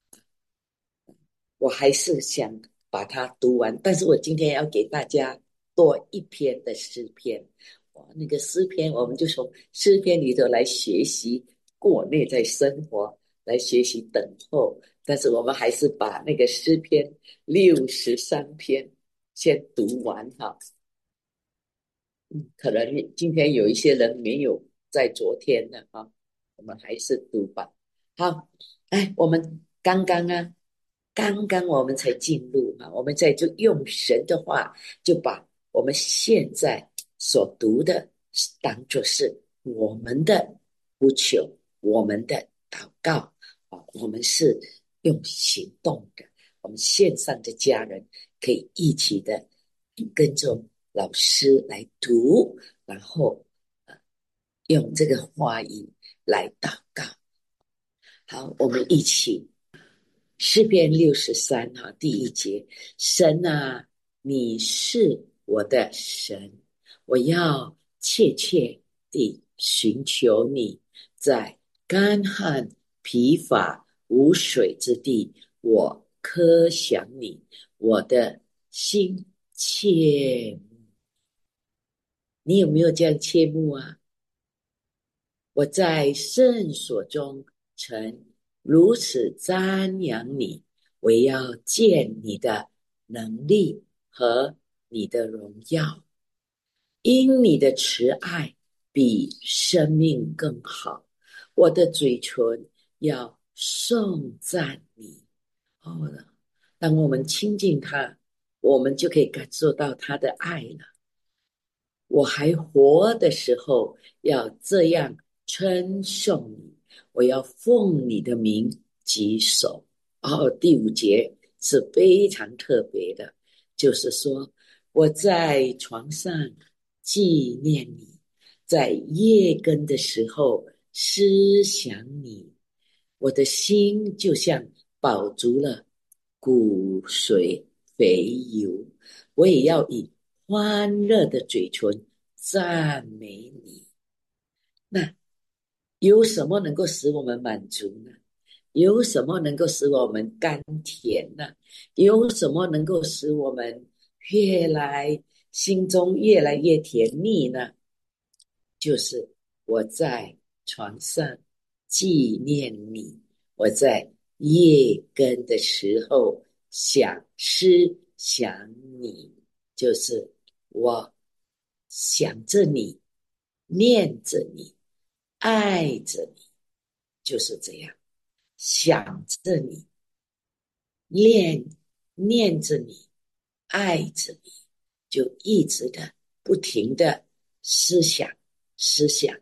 我还是想把它读完，但是我今天要给大家多一篇的诗篇。哇，那个诗篇，我们就从诗篇里头来学习过内在生活，来学习等候。但是我们还是把那个诗篇六十三篇先读完哈。嗯，可能今天有一些人没有在昨天的啊，我们还是读吧。好，哎，我们刚刚啊，刚刚我们才进入啊，我们在就用神的话，就把我们现在所读的当做是我们的呼求，我们的祷告啊，我们是用行动的，我们线上的家人可以一起的跟着老师来读，然后呃用这个话语来祷告。好，我们一起诗篇六十三哈，第一节，神啊，你是我的神，我要切切地寻求你，在干旱疲乏无水之地，我渴想你，我的心切慕。你有没有这样切慕啊？我在圣所中曾如此瞻仰你，我要见你的能力和你的荣耀，因你的慈爱比生命更好，我的嘴唇要颂赞你。哦，当我们亲近他，我们就可以感受到他的爱了。我还活的时候，要这样称颂你，我要奉你的名举手。哦，第五节是非常特别的，就是说我在床上纪念你，在夜更的时候思想你，我的心就像饱足了骨髓肥油，我也要以欢乐的嘴唇赞美你。那有什么能够使我们满足呢？有什么能够使我们甘甜呢？有什么能够使我们越来心中越来越甜蜜呢？就是我在床上纪念你，我在夜更的时候想思想你，就是我想着你，念着你，爱着你，就是这样，想着你，念念着你，爱着你，就一直的不停的思想思想，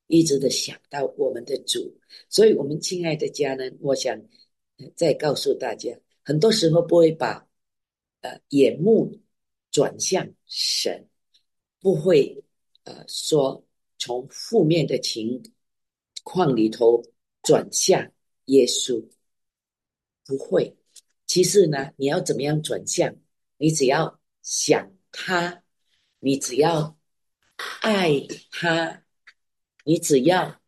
一直的想到我们的主。所以我们亲爱的家人，我想再告诉大家，很多时候不会把呃眼目转向神，不会呃说从负面的情况里头转向耶稣，不会。其实呢，你要怎么样转向？你只要想他，你只要爱他，你只要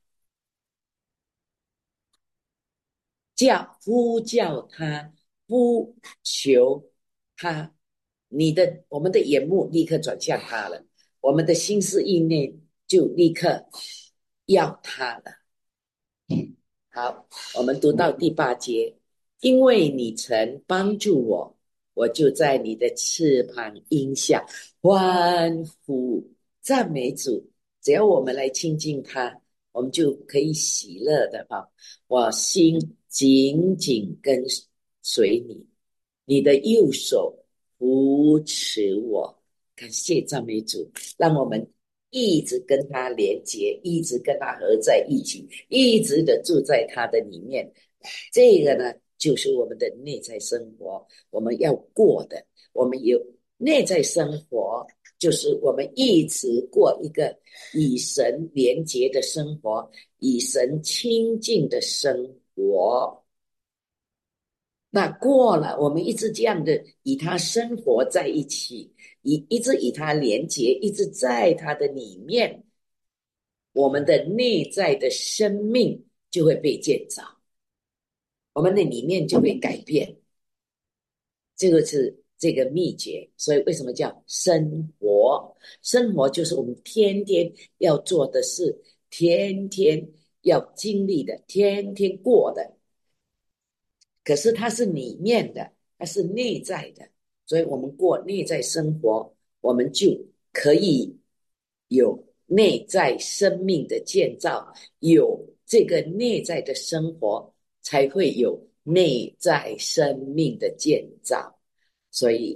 叫呼叫他，呼求他，你的我们的眼目立刻转向他了，我们的心思意念就立刻要他了。好，我们读到第八节，因为你曾帮助我，我就在你的翅膀荫下欢呼赞美主。只要我们来亲近他，我们就可以喜乐的哈。我心紧紧跟随你，你的右手扶持我。感谢赞美主，让我们一直跟他连接，一直跟他合在一起，一直的住在他的里面。这个呢，就是我们的内在生活，我们要过的。我们有内在生活，就是我们一直过一个与神连结的生活，与神亲近的生活。那过了，我们一直这样的与他生活在一起，一一直与他连结，一直在他的里面，我们的内在的生命就会被建造，我们的里面就会改变。这个是这个秘诀。所以为什么叫生活？生活就是我们天天要做的事，天天要经历的，天天过的。可是它是里面的，它是内在的，所以我们过内在生活，我们就可以有内在生命的建造，有这个内在的生活，才会有内在生命的建造。所以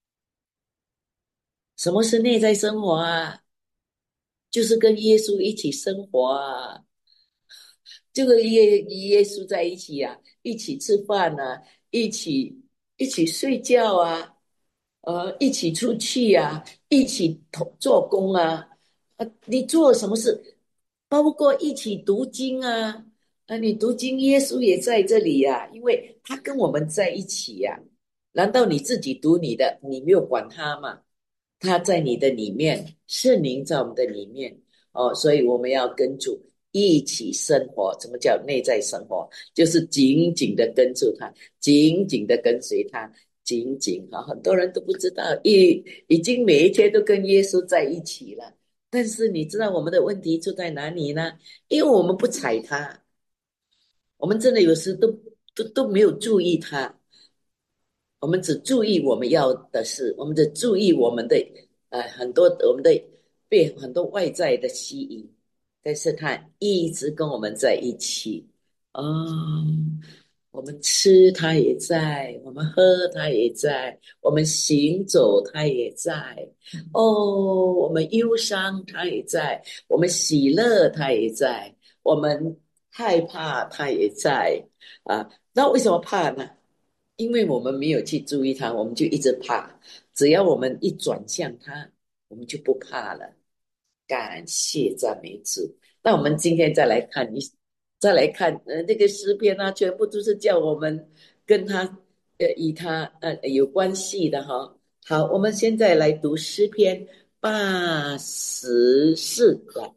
什么是内在生活啊？就是跟耶稣一起生活啊，就跟耶耶稣在一起啊，一起吃饭啊，一起一起睡觉啊，呃，一起出去啊，一起同做工啊，啊，你做什么事，包括一起读经啊，啊，你读经，耶稣也在这里呀、啊，因为他跟我们在一起呀、啊。难道你自己读你的，你没有管他吗？他在你的里面，圣灵在我们的里面哦，所以我们要跟主一起生活。什么叫内在生活？就是紧紧的跟住他，紧紧的跟随他，紧紧啊！很多人都不知道，已已经每一天都跟耶稣在一起了。但是你知道我们的问题出在哪里呢？因为我们不睬他，我们真的有时都都都没有注意他。我们只注意我们要的事，我们只注意我们的呃很多我们的被很多外在的吸引，但是他一直跟我们在一起。哦，我们吃他也在，我们喝他也在，我们行走他也在。哦，我们忧伤他也在，我们喜乐他也在，我们害怕他也在啊。那为什么怕呢？因为我们没有去注意它，我们就一直怕。只要我们一转向它，我们就不怕了。感谢赞美主。那我们今天再来看一，再来看呃那个诗篇啊，全部都是叫我们跟他呃与他呃有关系的哈。好，我们现在来读诗篇八十四来，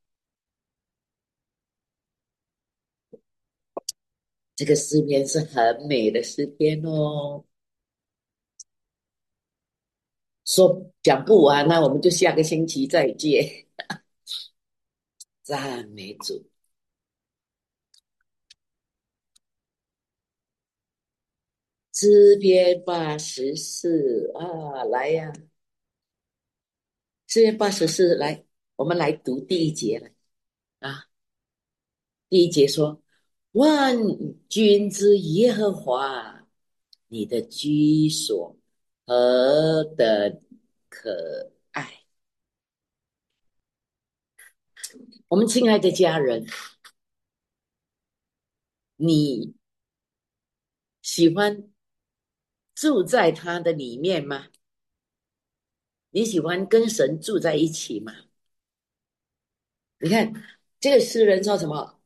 这个诗篇是很美的诗篇哦。说讲不完，那我们就下个星期再见。赞美主，诗篇八十四啊，来呀、诗篇八十四，来，我们来读第一节来啊。第一节说：万军之耶和华，你的居所何等可爱！ 我们亲爱的家人，你喜欢住在他的里面吗？你喜欢跟神住在一起吗？你看这个诗人说什么？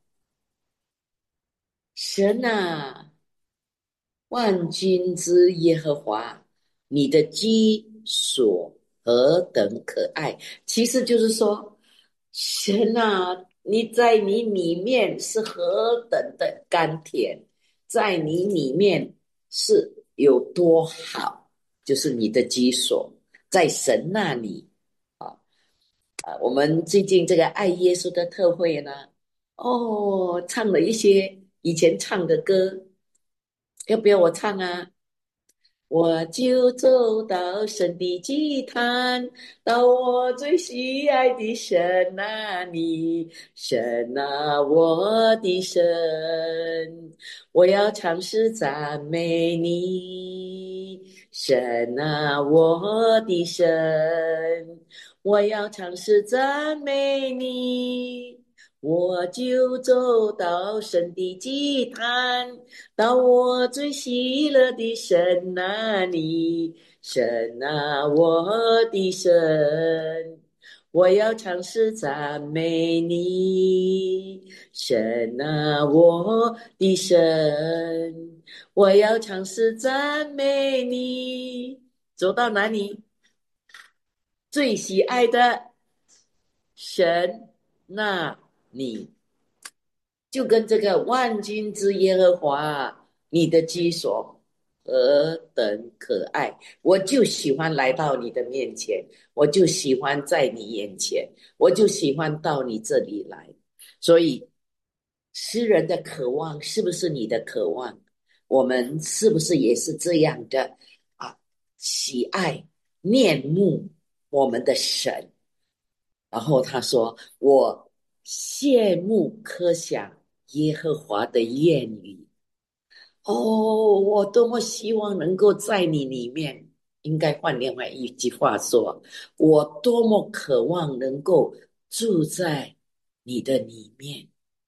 神啊，万军之耶和华，你的居所何等可爱！其实就是说，神啊，你在你里面是何等的甘甜，在你里面是有多好，就是你的居所，在神那里啊啊！我们最近这个爱耶稣的特会呢，哦，唱了一些以前唱的歌，要不要我唱啊？我就走到神的祭坛，到我最喜爱的神那里。神啊，我的神，我要尝试赞美你。神啊，我的神，我要尝试赞美你。我就走到神的祭坛，到我最喜乐的神那里。神啊，我的神，我要尝试赞美你。神啊，我的神，我要尝试赞美你。走到哪里？最喜爱的神那里。就跟这个万军之耶和华，你的居所何等可爱！我就喜欢来到你的面前，我就喜欢在你眼前，我就喜欢到你这里来。所以，诗人的渴望是不是你的渴望？我们是不是也是这样的啊？喜爱、念慕我们的神。然后他说：“我羡慕科想耶和华的言语。哦，我多么希望能够在你里面。应该换另外一句话说，我多么渴望能够住在你的里面。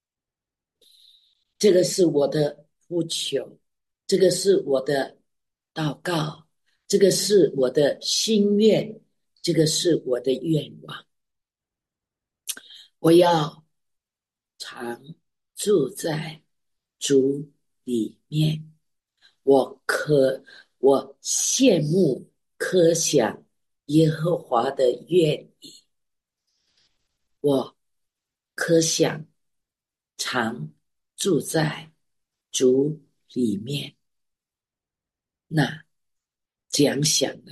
这个是我的呼求，这个是我的祷告，这个是我的心愿，这个是我的愿望。我要常住在主里面。我可我羡慕科想耶和华的愿意，我可想常住在主里面。那这样想呢？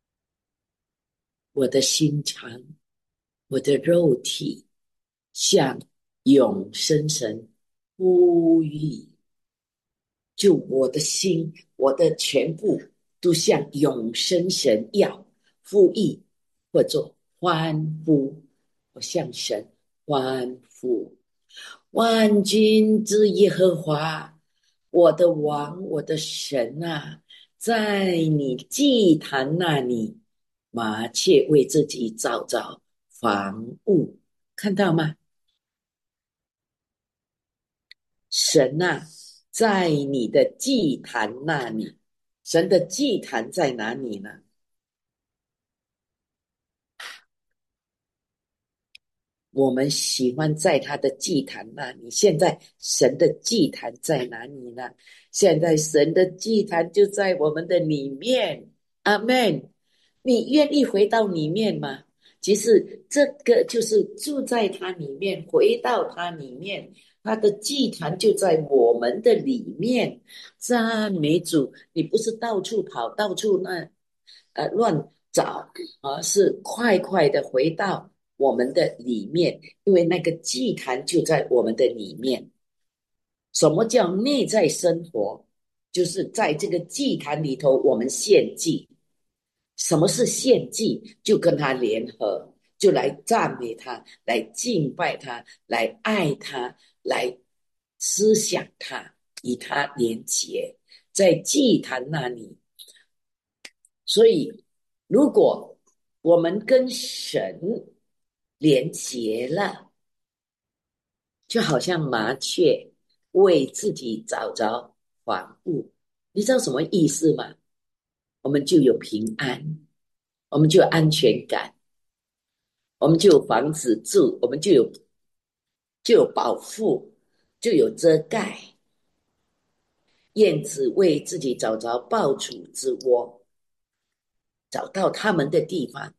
我的心肠，我的肉体，向永生神呼吁，就我的心，我的全部都向永生神要呼吁，或者欢呼，我向神欢呼。万军之耶和华，我的王，我的神啊，在你祭坛那里，麻雀为自己找找房屋，看到吗？神啊，在你的祭坛那里，神的祭坛在哪里呢？我们喜欢在他的祭坛那里。现在神的祭坛在哪里呢？现在神的祭坛就在我们的里面。阿们。你愿意回到里面吗？其实这个就是住在他里面，回到他里面，他的祭坛就在我们的里面。赞美主！你不是到处跑，到处那呃乱找，而是快快的回到我们的里面，因为那个祭坛就在我们的里面。什么叫内在生活？就是在这个祭坛里头，我们献祭。什么是献祭？就跟他联合，就来赞美他，来敬拜他，来爱他，来思想他，与他连结，在祭坛那里。所以，如果我们跟神连结了， 就好像麻雀为自己找着房屋，你知道什么意思吗？我们就有平安，我们就有安全感，我们就有房子住，我们就有就有保护，就有遮盖。燕子为自己找着抱主之窝，找到他们的地方。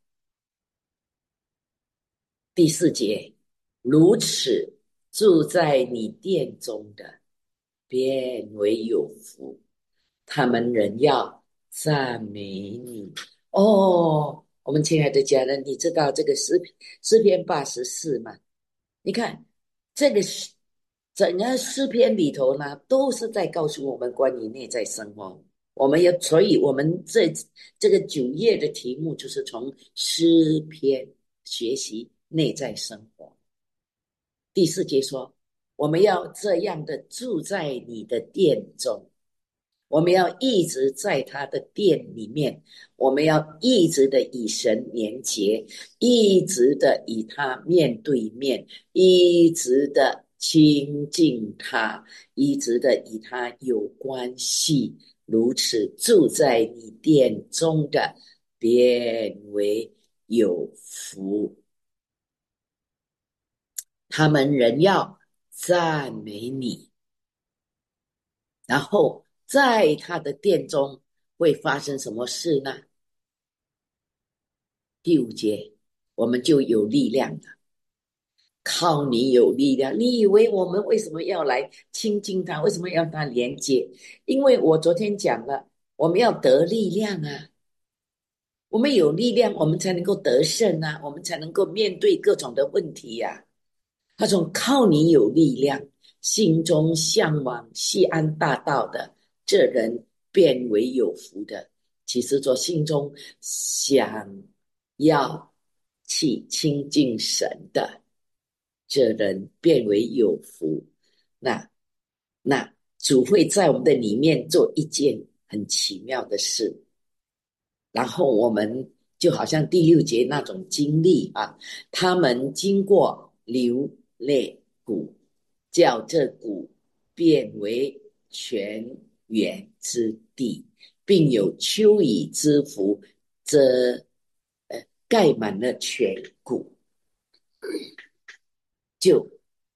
第四节，如此住在你殿中的，便为有福，他们仍要赞美你。哦，我们亲爱的家人，你知道这个诗诗篇八十四吗？你看这个诗，整个诗篇里头呢，都是在告诉我们关于内在生活。我们要，所以我们这这个九页的题目就是从诗篇学习内在生活。第四节说，我们要这样的住在你的殿中，我们要一直在他的殿里面，我们要一直的与神连结，一直的与他面对面，一直的亲近他，一直的与他有关系。如此住在你殿中的，便为有福，他们仍要赞美你。然后在他的殿中会发生什么事呢？第五节，我们就有力量了，靠你有力量。你以为我们为什么要来亲近他？为什么要他连接？因为我昨天讲了，我们要得力量啊，我们有力量，我们才能够得胜啊，我们才能够面对各种的问题呀、啊。他说靠你有力量，心中向往西安大道的这人便为有福的。其实做心中想要去亲近神的这人变为有福。那那主会在我们的里面做一件很奇妙的事，然后我们就好像第六节那种经历啊，他们经过流泪谷，叫这谷变为泉源之地，并有秋雨之福，这呃盖满了全谷。就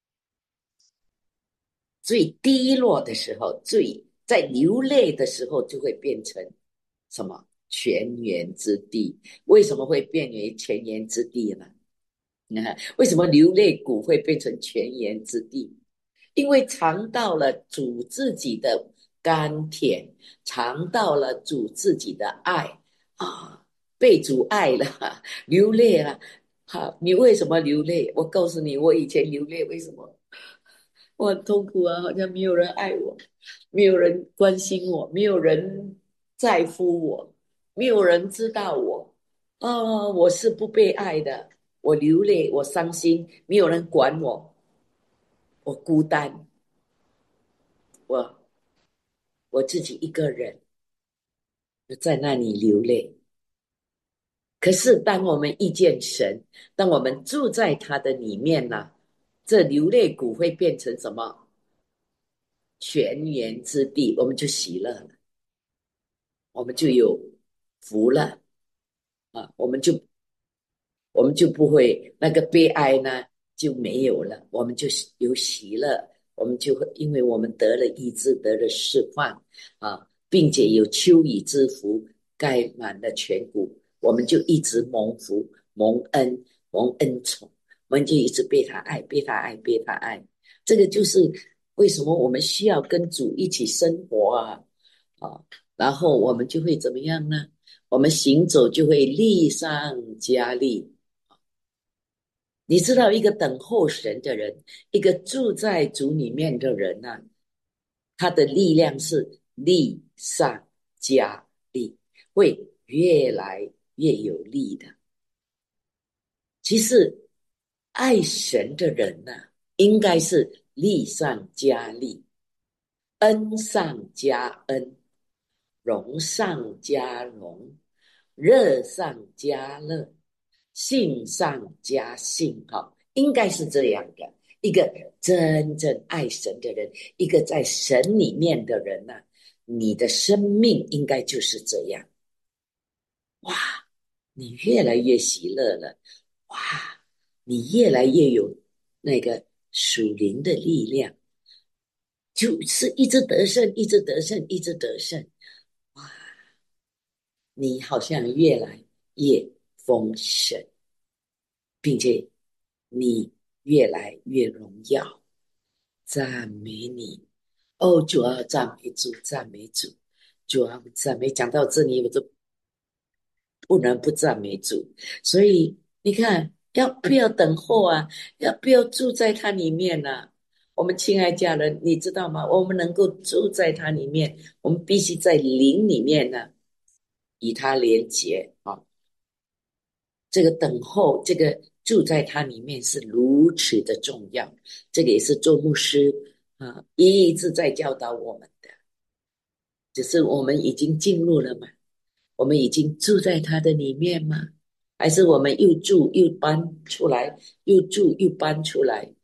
最低落的时候，最在流泪的时候，就会变成什么泉源之地？为什么会变为泉源之地呢？你看，为什么流泪谷会变成泉源之地？因为尝到了主自己的甘甜，尝到了主自己的爱啊，被主爱了，流泪了。好，你为什么流泪？我告诉你，我以前流泪为什么？我很痛苦啊，好像没有人爱我，没有人关心我，没有人在乎我，没有人知道我。啊，我是不被爱的，我流泪，我伤心，没有人管我，我孤单，我我自己一个人在那里流泪。可是当我们遇见神，当我们住在他的里面呢，这流泪谷会变成什么？泉源之地，我们就喜乐了，我们就有福了啊！我们就我们就不会那个悲哀呢就没有了，我们就有喜乐，我们就会因为我们得了医治，得了释放啊，并且有秋雨之福盖满了全谷，我们就一直蒙福、蒙恩、蒙恩宠，我们就一直被他爱、被他爱、被他爱。这个就是为什么我们需要跟主一起生活啊啊，然后我们就会怎么样呢？我们行走就会力上加力。你知道一个等候神的人，一个住在主里面的人呢、啊，他的力量是力上加力，会越来越有力的。其实爱神的人呢、啊，应该是力上加力，恩上加恩，荣上加荣，热上加热，信上加信，哈，应该是这样的。 一个真正爱神的人，一个在神里面的人呢、啊，你的生命应该就是这样。哇，你越来越喜乐了，哇，你越来越有那个属灵的力量，就是一直得胜，一直得胜，一直得胜。哇，你好像越来越丰盛，并且你越来越荣耀，赞美你。哦，主啊，赞美主，赞美主，主啊，赞美。讲到这里，我都不能不赞美主。所以你看，要不要等候啊？要不要住在他里面呢、啊？我们亲爱家人，你知道吗？我们能够住在他里面，我们必须在灵里面呢，与他连结啊。这个等候，这个住在他里面是如此的重要。这个也是做牧师啊，一直在教导我们的。只是我们已经进入了嘛？我们已经住在他的里面吗？还是我们又住又搬出来，又住又搬出来？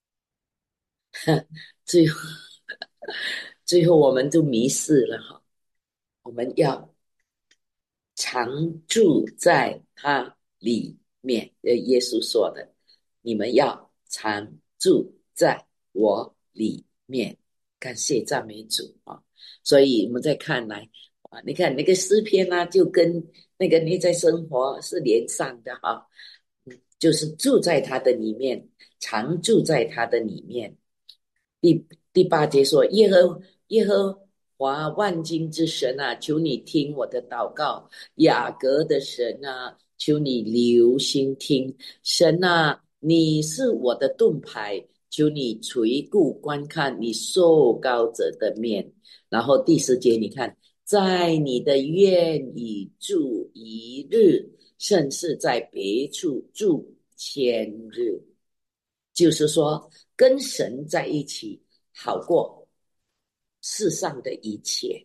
最后，最后我们就迷失了哈。我们要常住在他里面。呃，耶稣说的，你们要常住在我里面。感谢赞美主啊！所以我们再看来啊，你看那个诗篇呢、啊，就跟那个内在生活是连上的哈、啊，就是住在他的里面，常住在他的里面。第第八节说：耶和耶和华万军之神啊，求你听我的祷告；雅各的神啊，求你留心听。神啊，你是我的盾牌，求你垂顾观看你受膏者的面。然后第十节，你看，在你的院里住一日，甚是在别处住千日。就是说，跟神在一起好过世上的一切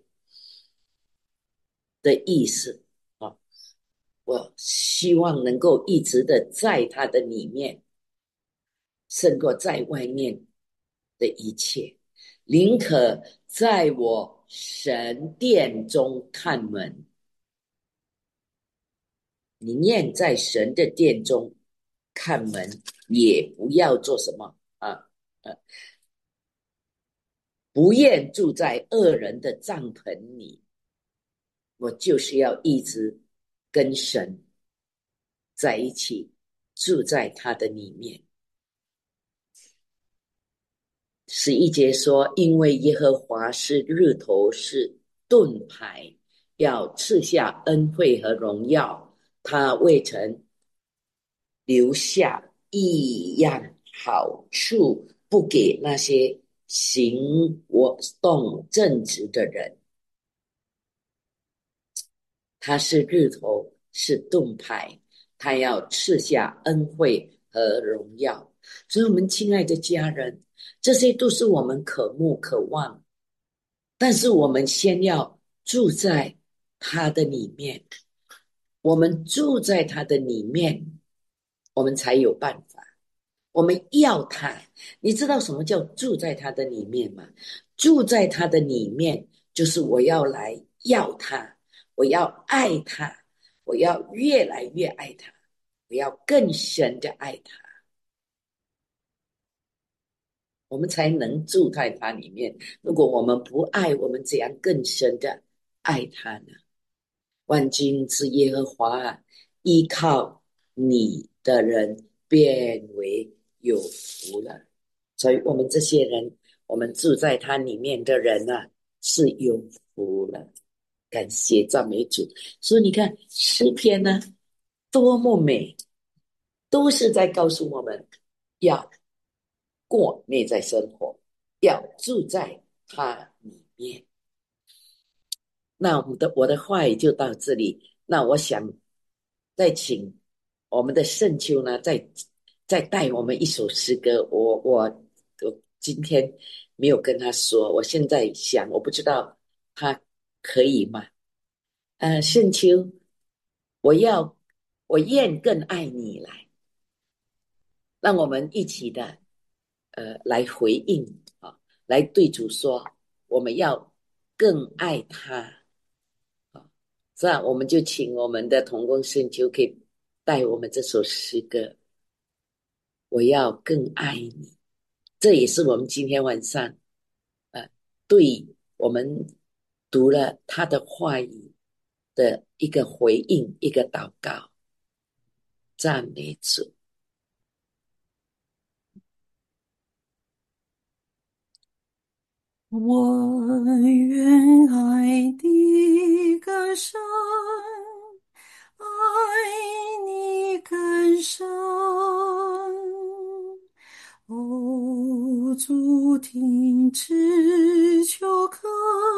的意思啊！我希望能够一直的在他的里面，胜过在外面的一切。宁可在我神殿中看门，宁愿在神的殿中看门，也不要做什么啊？呃不愿住在恶人的帐篷里。我就是要一直跟神在一起，住在他的里面。十一节说，因为耶和华是日头，是盾牌，要赐下恩惠和荣耀，他未曾留下一样好处不给那些行我动正直的人。他是日头，是盾牌，他要赐下恩惠和荣耀。所以我们亲爱的家人，这些都是我们渴慕渴望，但是我们先要住在他的里面，我们住在他的里面，我们才有办法。我们要他，你知道什么叫住在他的里面吗？住在他的里面，就是我要来要他，我要爱他，我要越来越爱他，我要更深的爱他，我们才能住在他里面。如果我们不爱，我们怎样更深的爱他呢？万军之耶和华啊，依靠你的人变为有福了。所以我们这些人，我们住在他里面的人啊，是有福了。感谢赞美主。所以你看诗篇呢，多么美，都是在告诉我们要过内在生活，要住在他里面。那我们的我的话语就到这里。那我想再请我们的圣秋呢，再再带我们一首诗歌。我我我今天没有跟他说，我现在想，我不知道他可以吗？呃，圣秋，我要我愿更爱你来，让我们一起的呃来回应啊，来对主说，我们要更爱他啊。这样我们就请我们的同工圣就可以带我们这首诗歌，我要更爱你。这也是我们今天晚上呃，对我们读了他的话语的一个回应，一个祷告，赞美主。 我愿爱你更深，爱你更深。哦，主听只求恳，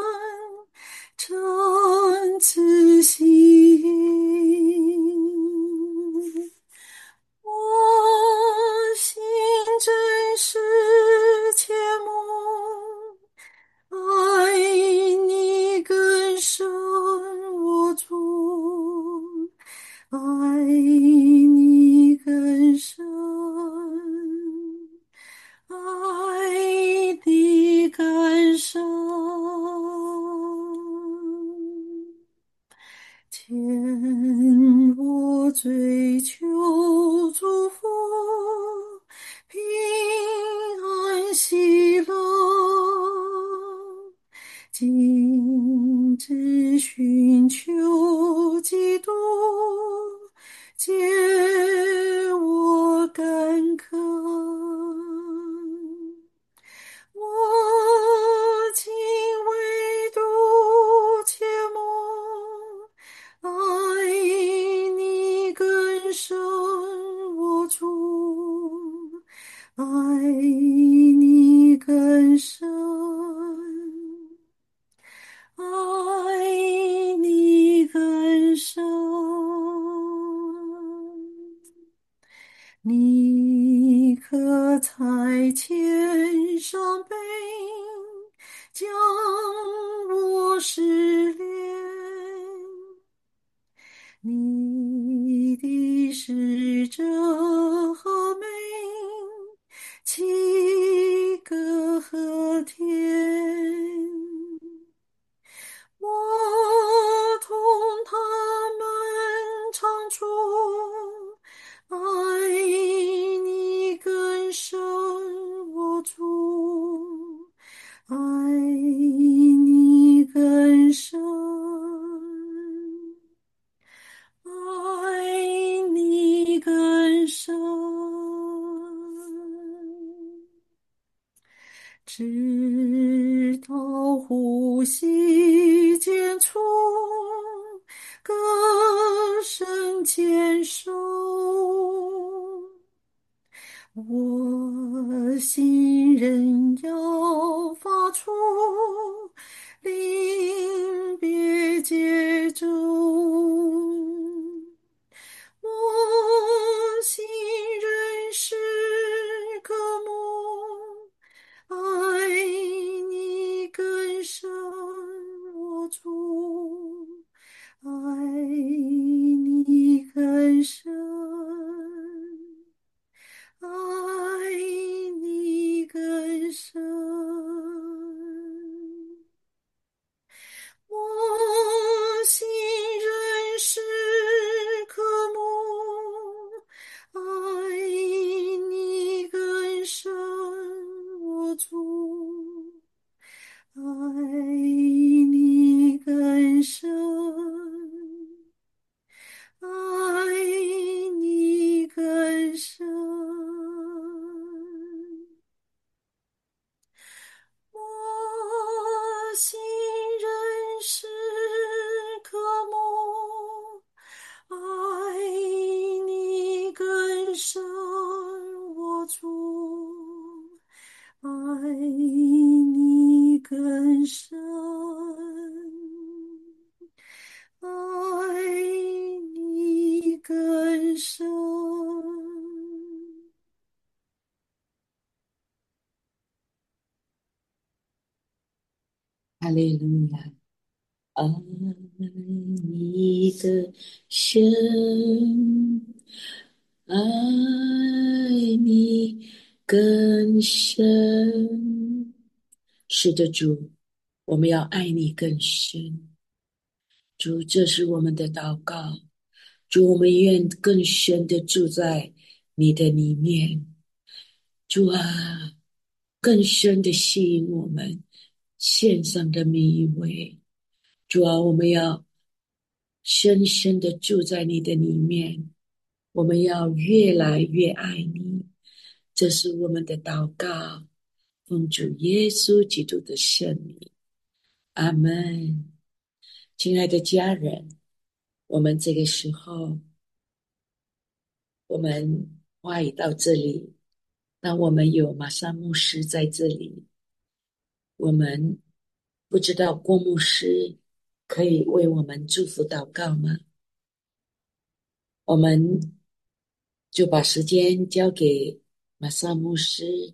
诚挚心。我心真实切慕，爱你更深，我主，爱你更深，爱你更深。天我追求祝福，平安喜乐，今只寻求基督，解我干渴。我今唯独切慕，爱你更深，我主，爱你更深，爱你更深。你可裁千上悲，将我失恋。你的使者和美，七个和天。我同他们唱出爱你更深，我主，爱你更深，爱你更深。直到呼吸间处，歌声渐收。我心仍要发出临别节奏。我心仍是渴慕，爱你更深，我主，爱你更深，爱你更深。我心仍是渴慕，爱你更深，我主，爱你更深，爱你更深。我心仍是渴慕，爱你更深，我主，爱你更深，爱你更深。 哈利路亚，爱你的深，爱你更深。是的，主，我们要爱你更深。主，这是我们的祷告。主，我们愿更深的住在你的里面。主啊，更深的吸引我们献上的每一位。主啊，我们要深深的住在你的里面，我们要越来越爱你。这是我们的祷告，奉主耶稣基督的圣名，阿们。亲爱的家人，我们这个时候，我们话语到这里，当我们有马上牧师在这里，我们不知道郭牧师可以为我们祝福祷告吗？我们就把时间交给马上牧师。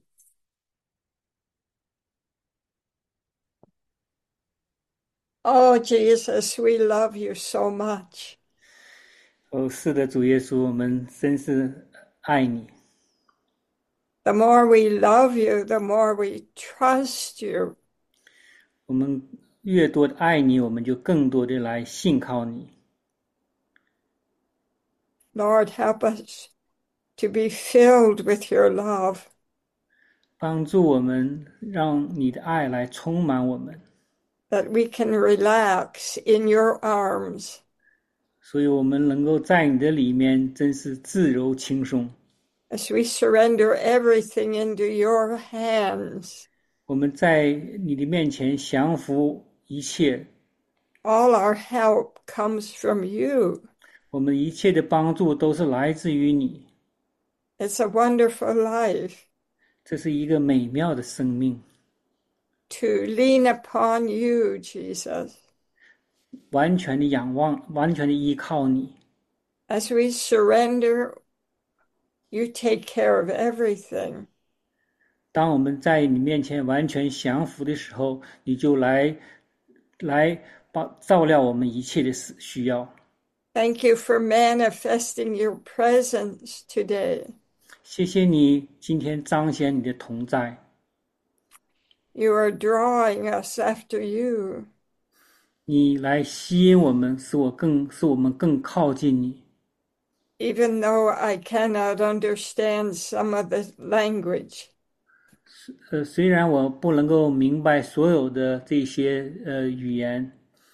Oh, Jesus, we love you so much. 哦，是的，主耶稣，我们真是爱你。 The more we love you, the more we trust you. 我们越多的爱你，我们就更多的来信靠你。 Lord, help us to be filled with your love. 帮助我们，让你的爱来充满我们。 That we can relax in your arms. 所以我们能够在你的里面真是自由轻松。 As we surrender everything into your hands. 我们在你的面前降服一切。 All our help comes from you. 我们一切的帮助都是来自于你。 It's a wonderful life. 这是一个美妙的生命。 To lean upon you, Jesus. 完全的仰望，完全的依靠你。 As we surrender, you take care of everything. 当我们在你面前完全降服的时候，你就来来帮照料我们一切的需要。 Thank you for manifesting your presence today. 谢谢你今天彰显你的同在。 You are drawing us after you. 你来吸引我们，使我更使我们更靠近你。 Even though I cannot understand some of the language. 呃，虽然我不能够明白所有的这些呃语言，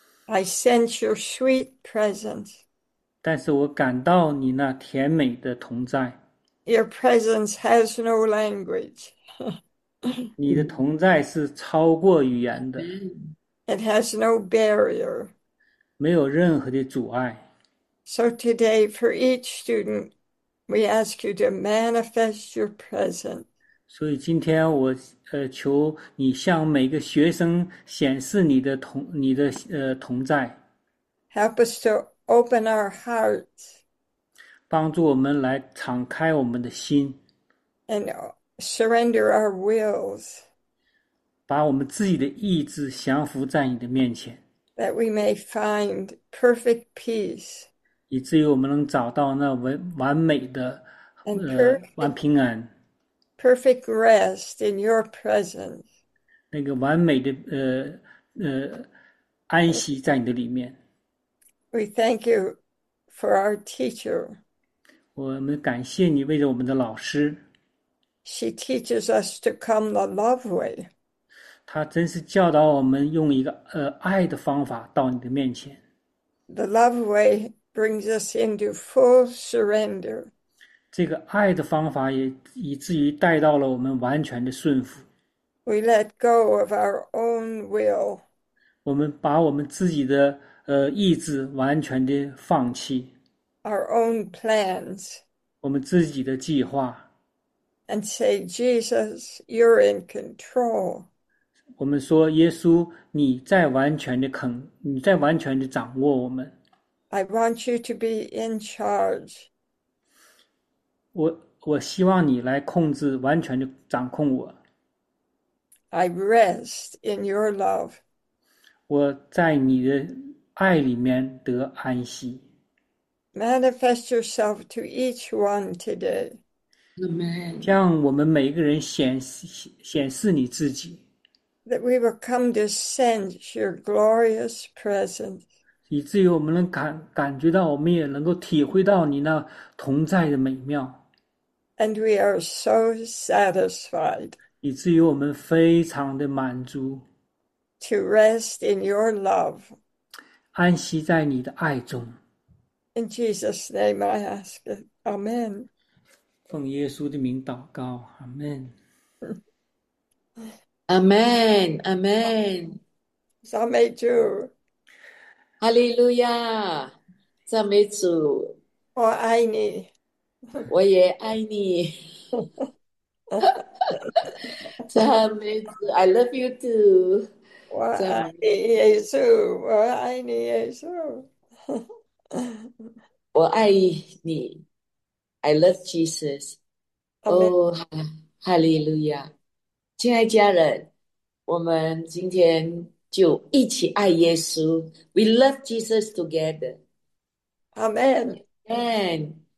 I sense your sweet presence. 但是我感到你那甜美的同在。 Your presence has no language. 你的同在是超过语言的。 It has no barrier. 没有任何的阻碍。 So today, for each student, we ask you to manifest your presence. 所以今天我呃求你向每个学生显示你的同你的呃同在。 Help us to open our hearts. 帮助我们来敞开我们的心。 And surrender our wills. 把我们自己的意志降服在你的面前。 That we may find perfect peace. 以至于我们能找到那完完美的 And 呃 perfect, 完平安。 perfect rest in your presence. 那个完美的呃呃安息在你的里面。 We thank you for our teacher. 我们感谢你为了我们的老师。 She teaches us to come the love way. 他真是教导我们用一个呃爱的方法到你的面前。 The love way brings us into full surrender. 这个爱的方法也以至于带到了我们完全的顺服。 We let go of our own will. 我们把我们自己的呃意志完全的放弃。 Our own plans. 我们自己的计划。 And say, Jesus, you're in control. 我们说耶稣你在完全的肯你在完全的掌握我们。 I want you to be in charge. 我我希望你来控制，完全的掌控我。 I rest in your love. 我在你的爱里面得安息。 Manifest yourself to each one today. Amen. 让我们每一个人显示显示你自己， that we will come to sense your glorious presence. 以至于我们能感感觉到，我们也能够体会到你那同在的美妙， And we are so satisfied 以至于我们非常的满足， to rest in your love. 安息在你的爱中。 In Jesus' name I ask it. Amen. 奉耶稣的名祷告，阿门。 Amen. Amen. 赞美主， 哈利路亚，赞美主， 我爱你。 我也爱你。赞美主 I love you too. 我爱赞美， 你，耶稣，我爱你，耶稣。 我爱你。I love Jesus. 阿门。 哦，哈哈利路亚！亲爱家人，我们今天就一起爱耶稣。We love Jesus together. 阿门。 Amen.